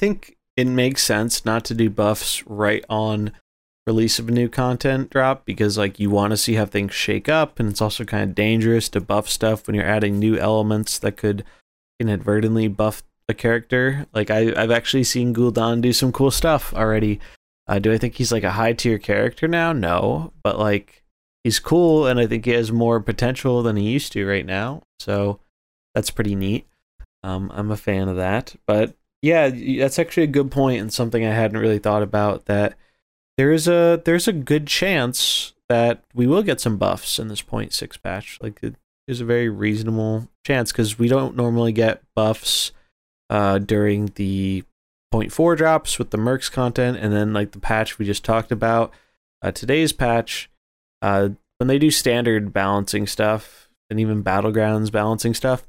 it makes sense not to do buffs right on release of a new content drop, because like you want to see how things shake up, and it's also kind of dangerous to buff stuff when you're adding new elements that could inadvertently buff a character. Like I, I've actually seen Gul'dan do some cool stuff already. Uh, do I think he's like a high tier character now? No, but like he's cool, and I think he has more potential than he used to right now. So that's pretty neat. Um, I'm a fan of that. But yeah, that's actually a good point, and something I hadn't really thought about, that there's a there's a good chance that we will get some buffs in this point six patch. Like it, there's a very reasonable chance, because we don't normally get buffs uh, during the point four drops with the Mercs content, and then like the patch we just talked about, uh, today's patch, uh, when they do standard balancing stuff and even Battlegrounds balancing stuff,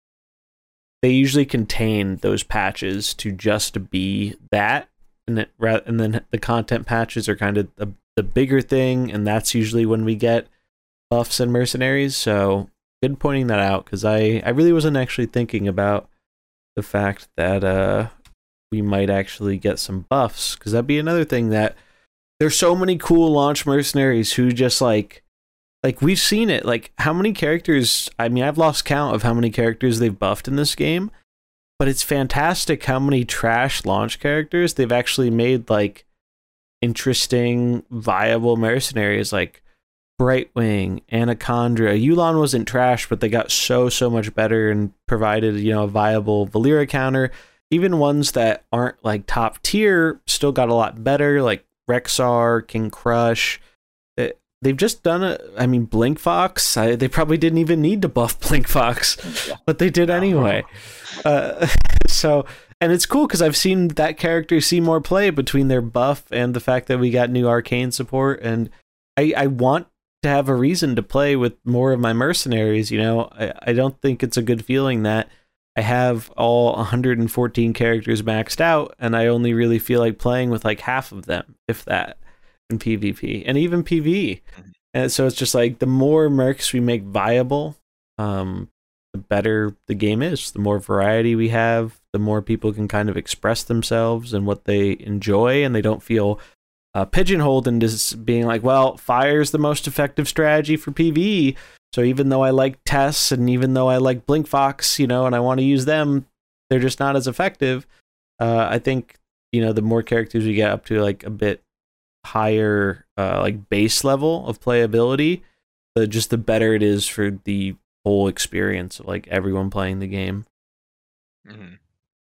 they usually contain those patches to just be that. And, it, and then the content patches are kind of the, the bigger thing, and that's usually when we get buffs and mercenaries. So good pointing that out, because I, I really wasn't actually thinking about the fact that uh, we might actually get some buffs, because that'd be another thing, that there's so many cool launch mercenaries who just like, like we've seen it, like how many characters, I mean, I've lost count of how many characters they've buffed in this game. But it's fantastic how many trash launch characters they've actually made like interesting, viable mercenaries, like Brightwing, Anacondra. Yu'lon wasn't trash, but they got so, so much better and provided, you know, a viable Valeera counter. Even ones that aren't like top tier still got a lot better, like Rexxar, King Crush. It, they've just done it. I mean, Blinkfox, I, they probably didn't even need to buff Blinkfox, but they did anyway. Uh, so, and it's cool because I've seen that character see more play between their buff and the fact that we got new arcane support, and I, I want to have a reason to play with more of my mercenaries. You know, I, I don't think it's a good feeling that I have all one hundred fourteen characters maxed out, and I only really feel like playing with like half of them, if that, in PvP and even PvE. And so it's just like the more mercs we make viable, um, the better the game is. The more variety we have, the more people can kind of express themselves and what they enjoy, and they don't feel uh, pigeonholed into being like, well, fire's the most effective strategy for PvE. So even though I like Tess and even though I like Blinkfox, you know, and I want to use them, they're just not as effective. Uh, I think, you know, the more characters we get up to like a bit higher, uh, like base level of playability, the just the better it is for the whole experience of like everyone playing the game. Mm-hmm.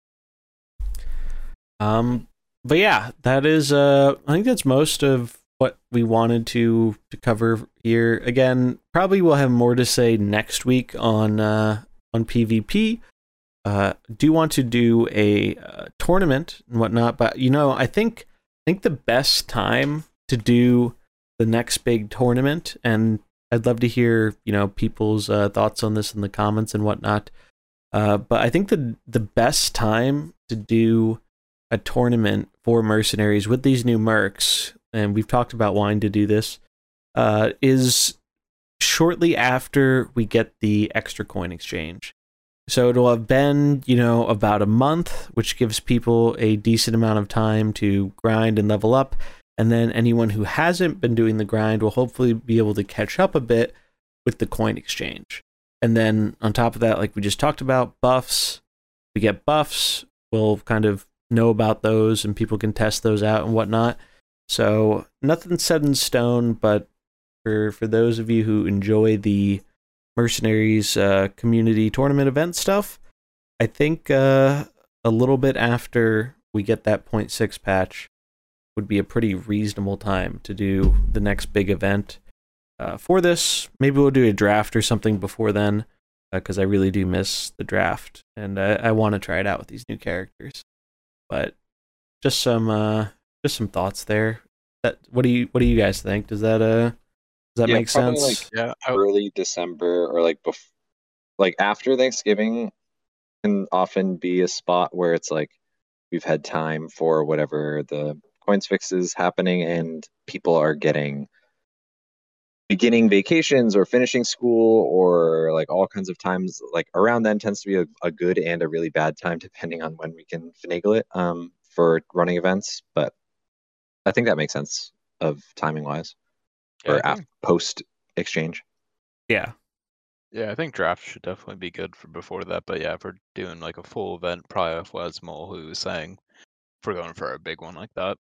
Um, but yeah, that is. Uh, I think that's most of what we wanted to to cover here. Again, probably we'll have more to say next week on uh, on PvP. Uh, do want to do a uh, tournament and whatnot, but you know, I think I think the best time to do the next big tournament, and I'd love to hear, you know, people's uh, thoughts on this in the comments and whatnot. Uh, but I think the the best time to do a tournament for mercenaries with these new mercs, and we've talked about wanting to do this, uh, is shortly after we get the extra coin exchange. So it'll have been, you know, about a month, which gives people a decent amount of time to grind and level up. And then anyone who hasn't been doing the grind will hopefully be able to catch up a bit with the coin exchange. And then on top of that, like we just talked about, buffs. We get buffs, we'll kind of know about those and people can test those out and whatnot. So nothing's set in stone, but for, for those of you who enjoy the Mercenaries uh, community tournament event stuff, I think uh, a little bit after we get that point six patch would be a pretty reasonable time to do the next big event uh, for this. Maybe we'll do a draft or something before then, because uh, I really do miss the draft, and I, I want to try it out with these new characters. But just some uh, just some thoughts there. That what do you what do you guys think? Does that uh does that Yeah, make probably, sense? like, Yeah, I, early December or like bef- like after Thanksgiving can often be a spot where it's like we've had time for whatever the coins fix is happening and people are getting beginning vacations or finishing school or like all kinds of times. Like around then tends to be a, a good and a really bad time depending on when we can finagle it. Um, for running events, but I think that makes sense of timing wise Yeah, or I af- think, post exchange. Yeah. yeah, I think draft should definitely be good for before that. But yeah, if we're doing like a full event, probably if Wesmol who was saying if we're going for a big one like that.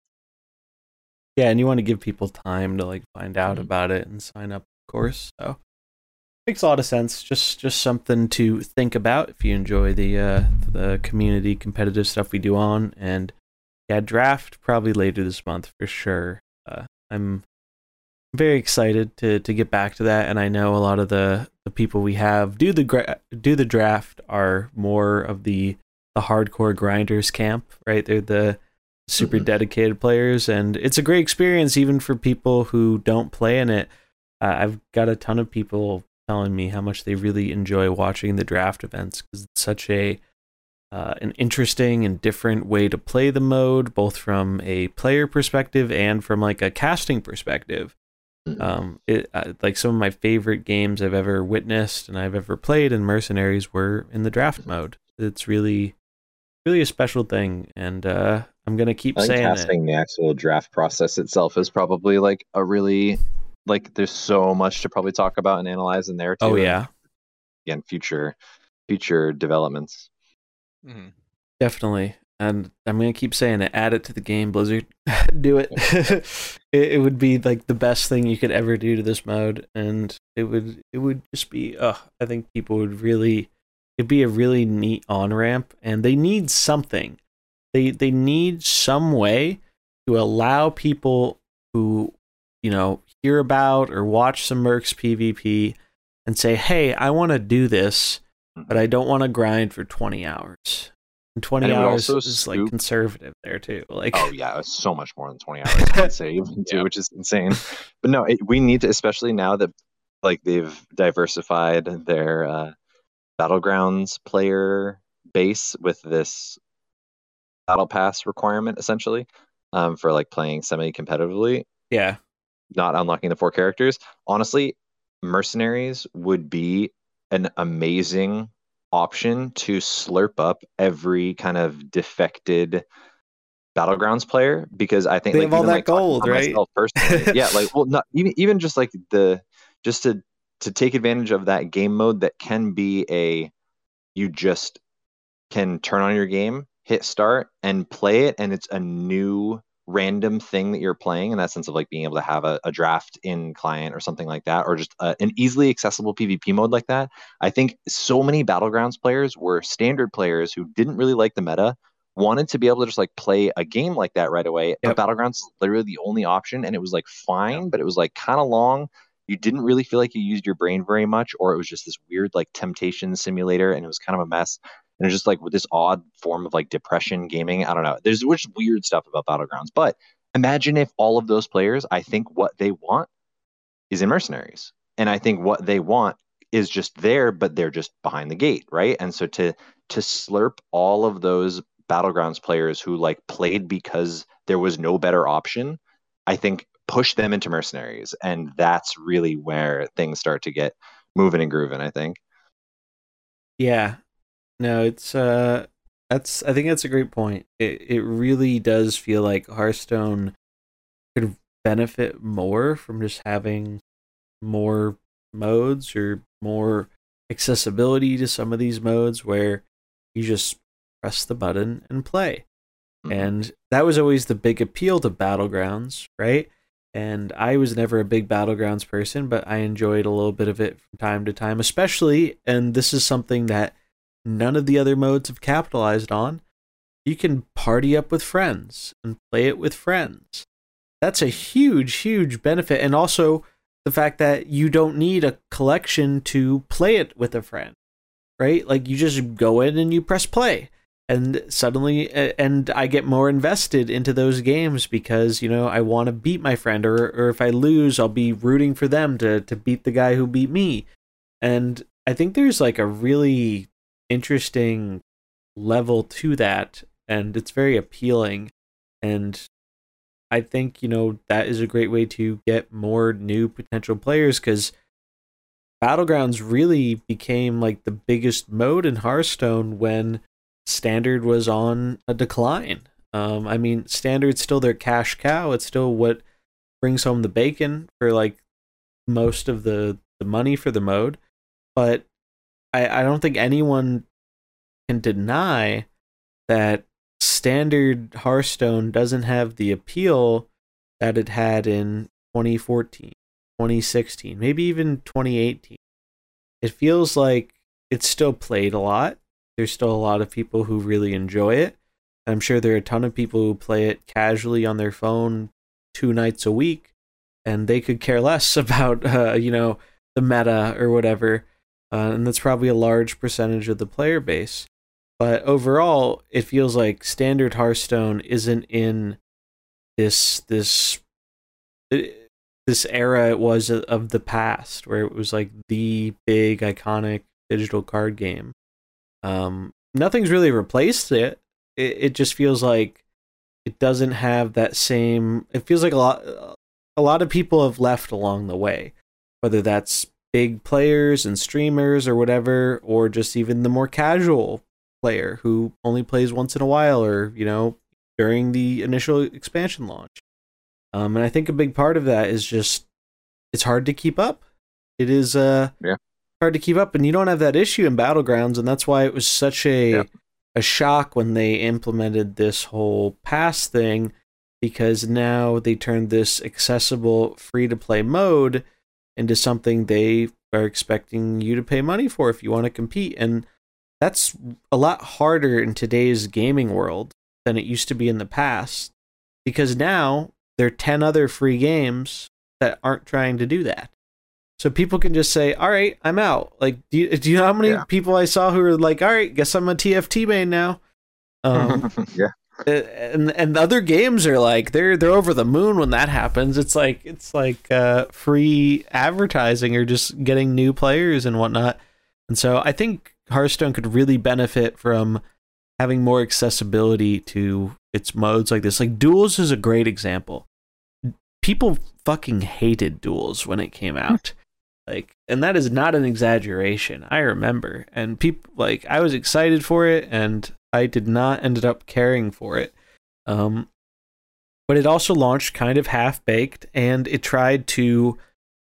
Yeah, and you want to give people time to like find out Mhm. about it and sign up, of course. So makes a lot of sense. Just just something to think about if you enjoy the uh, the community competitive stuff we do on. And yeah, draft probably later this month for sure. Uh, I'm very excited to to get back to that, and I know a lot of the, the people we have do the gra- do the draft are more of the the hardcore grinders camp, right? They're the super Mhm. dedicated players, and it's a great experience even for people who don't play in it. Uh, I've got a ton of people telling me how much they really enjoy watching the draft events because it's such a uh, an interesting and different way to play the mode, both from a player perspective and from like a casting perspective. Mhm. Um, it uh, like some of my favorite games I've ever witnessed and I've ever played in Mercenaries were in the draft mode. It's really, really a special thing, and uh, I'm gonna keep I think saying it. casting the actual draft process itself is probably like a really like there's so much to probably talk about and analyze in there too. Oh and, yeah, again, future future developments. hmm definitely. And I'm gonna keep saying it. Add it to the game, Blizzard. Do it. it. It would be like the best thing you could ever do to this mode, and it would it would just be. Uh, I think people would really. It'd be a really neat on ramp, and they need something. They they need some way to allow people who, you know, hear about or watch some Mercs PvP and say, "Hey, I want to do this, but I don't want to grind for twenty hours." And twenty And it would hours also is like scoop- conservative there too. Like, Oh yeah, it's so much more than twenty hours I would say even too, Yeah. which is insane. But no, it, we need to, especially now that like they've diversified their uh, battlegrounds player base with this battle pass requirement essentially um, for like playing semi-competitively, yeah, not unlocking the four characters. Honestly, mercenaries would be an amazing option to slurp up every kind of defected battlegrounds player, because I think they like have all even that like talking gold, for right? myself personally, yeah, like well, not even even just like the just to to take advantage of that game mode that can be a you just can turn on your game, hit start, and play it, and it's a new random thing that you're playing in that sense of like being able to have a, a draft in client or something like that, or just a, an easily accessible PvP mode like that. I think so many battlegrounds players were standard players who didn't really like the meta, wanted to be able to just like play a game like that right away. Yep. But battlegrounds is literally the only option, and it was like fine, but it was like kind of long. You didn't really feel like you used your brain very much, or it was just this weird like temptation simulator, and it was kind of a mess. And it's just like with this odd form of like depression gaming. I don't know. There's which weird stuff about battlegrounds. But imagine if all of those players, I think what they want is in mercenaries. And I think what they want is just there, but they're just behind the gate, right? And so to to slurp all of those battlegrounds players who like played because there was no better option, I think push them into mercenaries. And that's really where things start to get moving and grooving, I think. Yeah. No, it's uh that's I think that's a great point. It it really does feel like Hearthstone could benefit more from just having more modes or more accessibility to some of these modes where you just press the button and play. Mhm. And that was always the big appeal to Battlegrounds, right? And I was never a big Battlegrounds person, but I enjoyed a little bit of it from time to time, especially, and this is something that none of the other modes have capitalized on. You can party up with friends and play it with friends. That's a huge, huge benefit. And also the fact that you don't need a collection to play it with a friend, right? Like you just go in and you press play. And suddenly, and I get more invested into those games because, you know, I want to beat my friend, or, or if I lose, I'll be rooting for them to, to beat the guy who beat me. And I think there's like a really interesting level to that, and it's very appealing. And I think, you know, that is a great way to get more new potential players, because Battlegrounds really became like the biggest mode in Hearthstone when Standard was on a decline. Um, I mean, standard's still their cash cow. It's still what brings home the bacon for like most of the, the money for the mode. But I, I don't think anyone can deny that standard Hearthstone doesn't have the appeal that it had in twenty fourteen, twenty sixteen, maybe even twenty eighteen. It feels like it's still played a lot. There's still a lot of people who really enjoy it. I'm sure there are a ton of people who play it casually on their phone two nights a week, and they could care less about, uh, you know, the meta or whatever. Uh, and that's probably a large percentage of the player base. But overall, it feels like standard Hearthstone isn't in this this this era it was of the past, where it was like the big iconic digital card game. Um, nothing's really replaced it. it. It just feels like it doesn't have that same. It feels like a lot. A lot of people have left along the way, whether that's big players and streamers or whatever, or just even the more casual player who only plays once in a while, or you know, during the initial expansion launch. Um, and I think a big part of that is just it's hard to keep up. It is uh yeah. hard to keep up, and you don't have that issue in Battlegrounds, and that's why it was such a yeah. a shock when they implemented this whole pass thing, because now they turned this accessible free to play mode into something they are expecting you to pay money for if you want to compete. And that's a lot harder in today's gaming world than it used to be in the past, because now there are ten other free games that aren't trying to do that. So people can just say, all right, I'm out. Like, do you, do you know how many yeah. people I saw who were like, all right, guess I'm a T F T main now. Um, yeah. And and other games are like, they're they're over the moon when that happens. It's like it's like uh, free advertising or just getting new players and whatnot. And so I think Hearthstone could really benefit from having more accessibility to its modes like this. Like Duels is a great example. People fucking hated Duels when it came out. Like, and that is not an exaggeration. I remember, and people like I was excited for it, and I did not ended up caring for it. Um, but it also launched kind of half-baked, and it tried to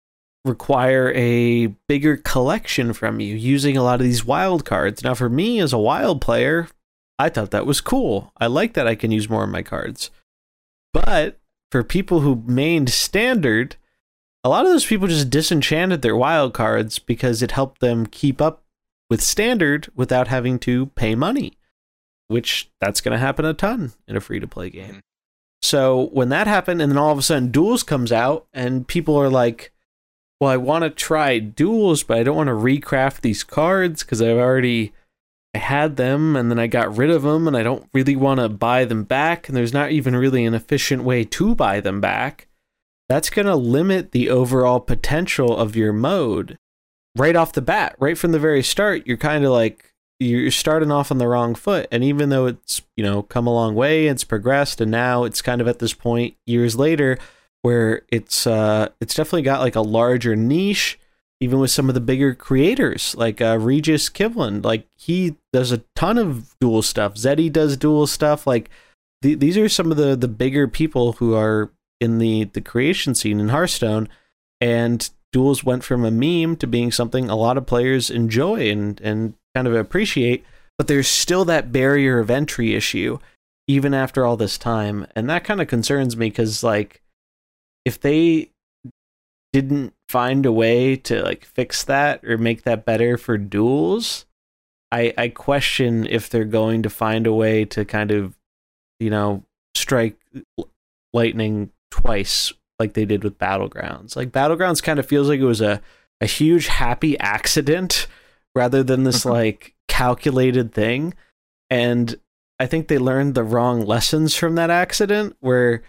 require a bigger collection from you using a lot of these wild cards. Now, for me as a wild player, I thought that was cool. I like that I can use more of my cards. But for people who mained standard, a lot of those people just disenchanted their wild cards because it helped them keep up with standard without having to pay money, which that's going to happen a ton in a free-to-play game. So when that happened, and then all of a sudden Duels comes out, and people are like, well, I want to try Duels, but I don't want to recraft these cards because I've already I had them, and then I got rid of them, and I don't really want to buy them back, and there's not even really an efficient way to buy them back. That's going to limit the overall potential of your mode right off the bat. Right from the very start, you're kind of like, you're starting off on the wrong foot. And even though it's, you know, come a long way, it's progressed, and now it's kind of at this point years later where it's uh it's definitely got like a larger niche, even with some of the bigger creators like uh, Regis Kivlin. Like he does a ton of dual stuff. Zeddy does dual stuff. Like th- these are some of the the bigger people who are in the the creation scene in Hearthstone, and Duels went from a meme to being something a lot of players enjoy and and kind of appreciate. But there's still that barrier of entry issue even after all this time, and that kind of concerns me, because like if they didn't find a way to like fix that or make that better for Duels, I I question if they're going to find a way to kind of, you know, strike lightning twice like they did with Battlegrounds. Like Battlegrounds kind of feels like it was a, a huge happy accident rather than this like calculated thing. And I think they learned the wrong lessons from that accident, where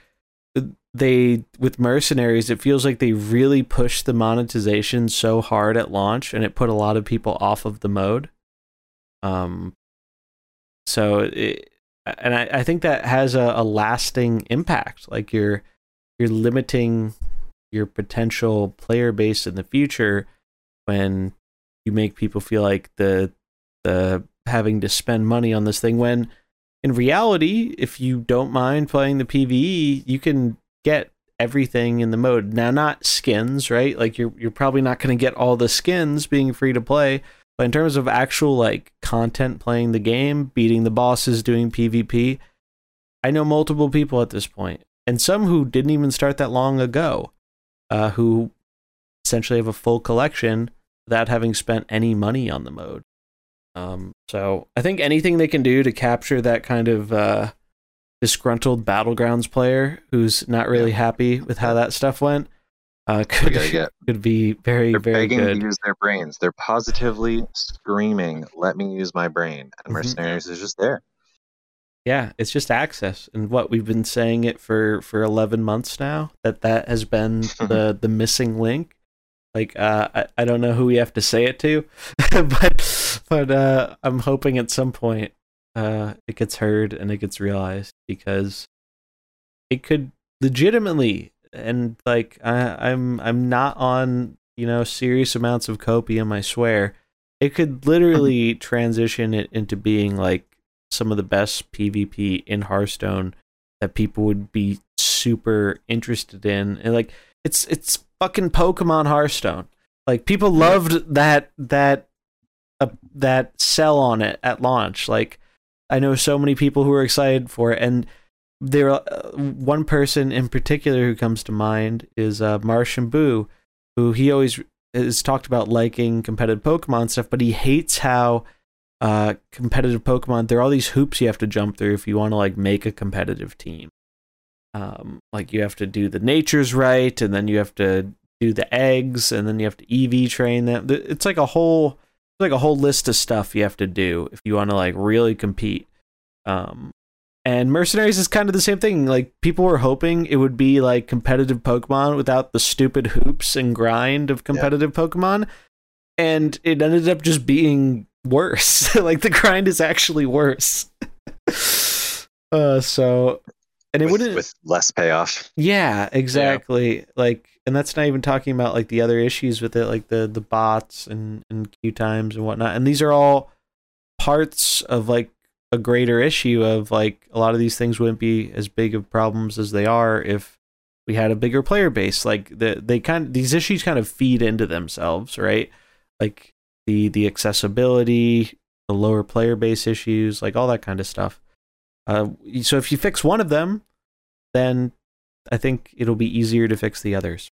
they, with Mercenaries, it feels like they really pushed the monetization so hard at launch, and it put a lot of people off of the mode. Um, so it, and I, I think that has a, a lasting impact. Like you're, you're limiting your potential player base in the future when you make people feel like the the having to spend money on this thing, when in reality, if you don't mind playing the PvE, you can get everything in the mode. Now, not skins, right? Like you're you're probably not going to get all the skins being free to play, but in terms of actual like content playing the game, beating the bosses, doing PvP, I know multiple people at this point, and some who didn't even start that long ago, uh, who essentially have a full collection without having spent any money on the mode. Um, so I think anything they can do to capture that kind of uh, disgruntled Battlegrounds player who's not really Yeah. happy with how that stuff went uh, could gotta get- could be very They're very begging good. to use their brains. They're positively screaming, "Let me use my brain!" And Mhm. Mercenaries is just there. Yeah, it's just access, and what we've been saying it for for eleven months now, that that has been the the missing link. Like uh, I I don't know who we have to say it to, but but uh, I'm hoping at some point uh, it gets heard and it gets realized, because it could legitimately, and like I, I'm I'm not on, you know, serious amounts of copium, I swear, it could literally transition it into being like some of the best PvP in Hearthstone that people would be super interested in. And like it's it's fucking Pokemon Hearthstone. Like people loved that that uh, that sell on it at launch. Like I know so many people who are excited for it, and there uh, one person in particular who comes to mind is uh, Martian Boo, who he always has talked about liking competitive Pokemon stuff, but he hates how uh, competitive Pokemon, there are all these hoops you have to jump through if you want to like make a competitive team. Um, like you have to do the natures right, and then you have to do the eggs, and then you have to E V train them. It's like a whole, like a whole list of stuff you have to do if you want to like really compete. Um, and Mercenaries is kind of the same thing. Like people were hoping it would be like competitive Pokemon without the stupid hoops and grind of competitive yeah. Pokemon, and it ended up just being worse. Like the grind is actually worse. uh, so. And it with, wouldn't with less payoff. Yeah, exactly. Yeah. Like, and that's not even talking about like the other issues with it, like the the bots and and queue times and whatnot. And these are all parts of like a greater issue of like a lot of these things wouldn't be as big of problems as they are if we had a bigger player base. Like the they kind of, these issues kind of feed into themselves, right? Like the the accessibility, the lower player base issues, like all that kind of stuff. Uh, so if you fix one of them, then I think it'll be easier to fix the others.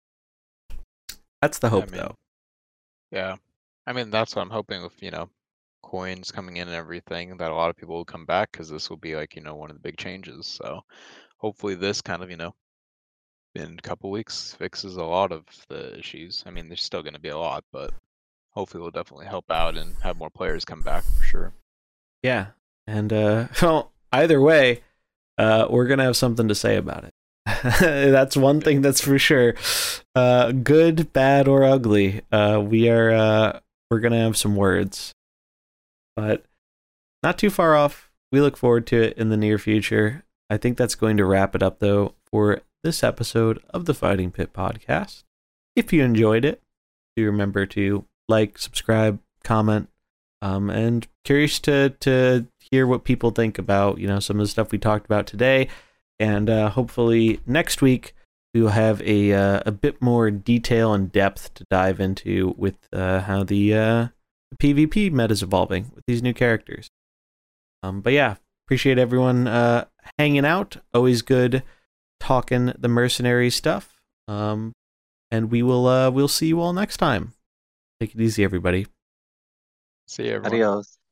That's the hope, I mean, though. Yeah, I mean that's what I'm hoping with, you know, coins coming in and everything, that a lot of people will come back, because this will be like, you know, one of the big changes. So hopefully this kind of, you know, in a couple weeks fixes a lot of the issues. I mean, there's still going to be a lot, but hopefully it'll definitely help out and have more players come back for sure. Yeah, and uh, well, either way, uh, we're gonna have something to say about it. That's one thing that's for sure. Uh, good, bad, or ugly, uh, we are uh, we're gonna have some words, but not too far off. We look forward to it in the near future. I think that's going to wrap it up, though, for this episode of the Fighting Pit Podcast. If you enjoyed it, do remember to like, subscribe, comment, um, and curious to to hear what people think about, you know, some of the stuff we talked about today. And uh, hopefully next week we will have a uh, a bit more detail and depth to dive into with uh, how the, uh, the PvP meta is evolving with these new characters. Um, but yeah, appreciate everyone uh, hanging out. Always good talking the mercenary stuff. Um, and we will uh, we'll see you all next time. Take it easy, everybody. See you, everyone. Adios.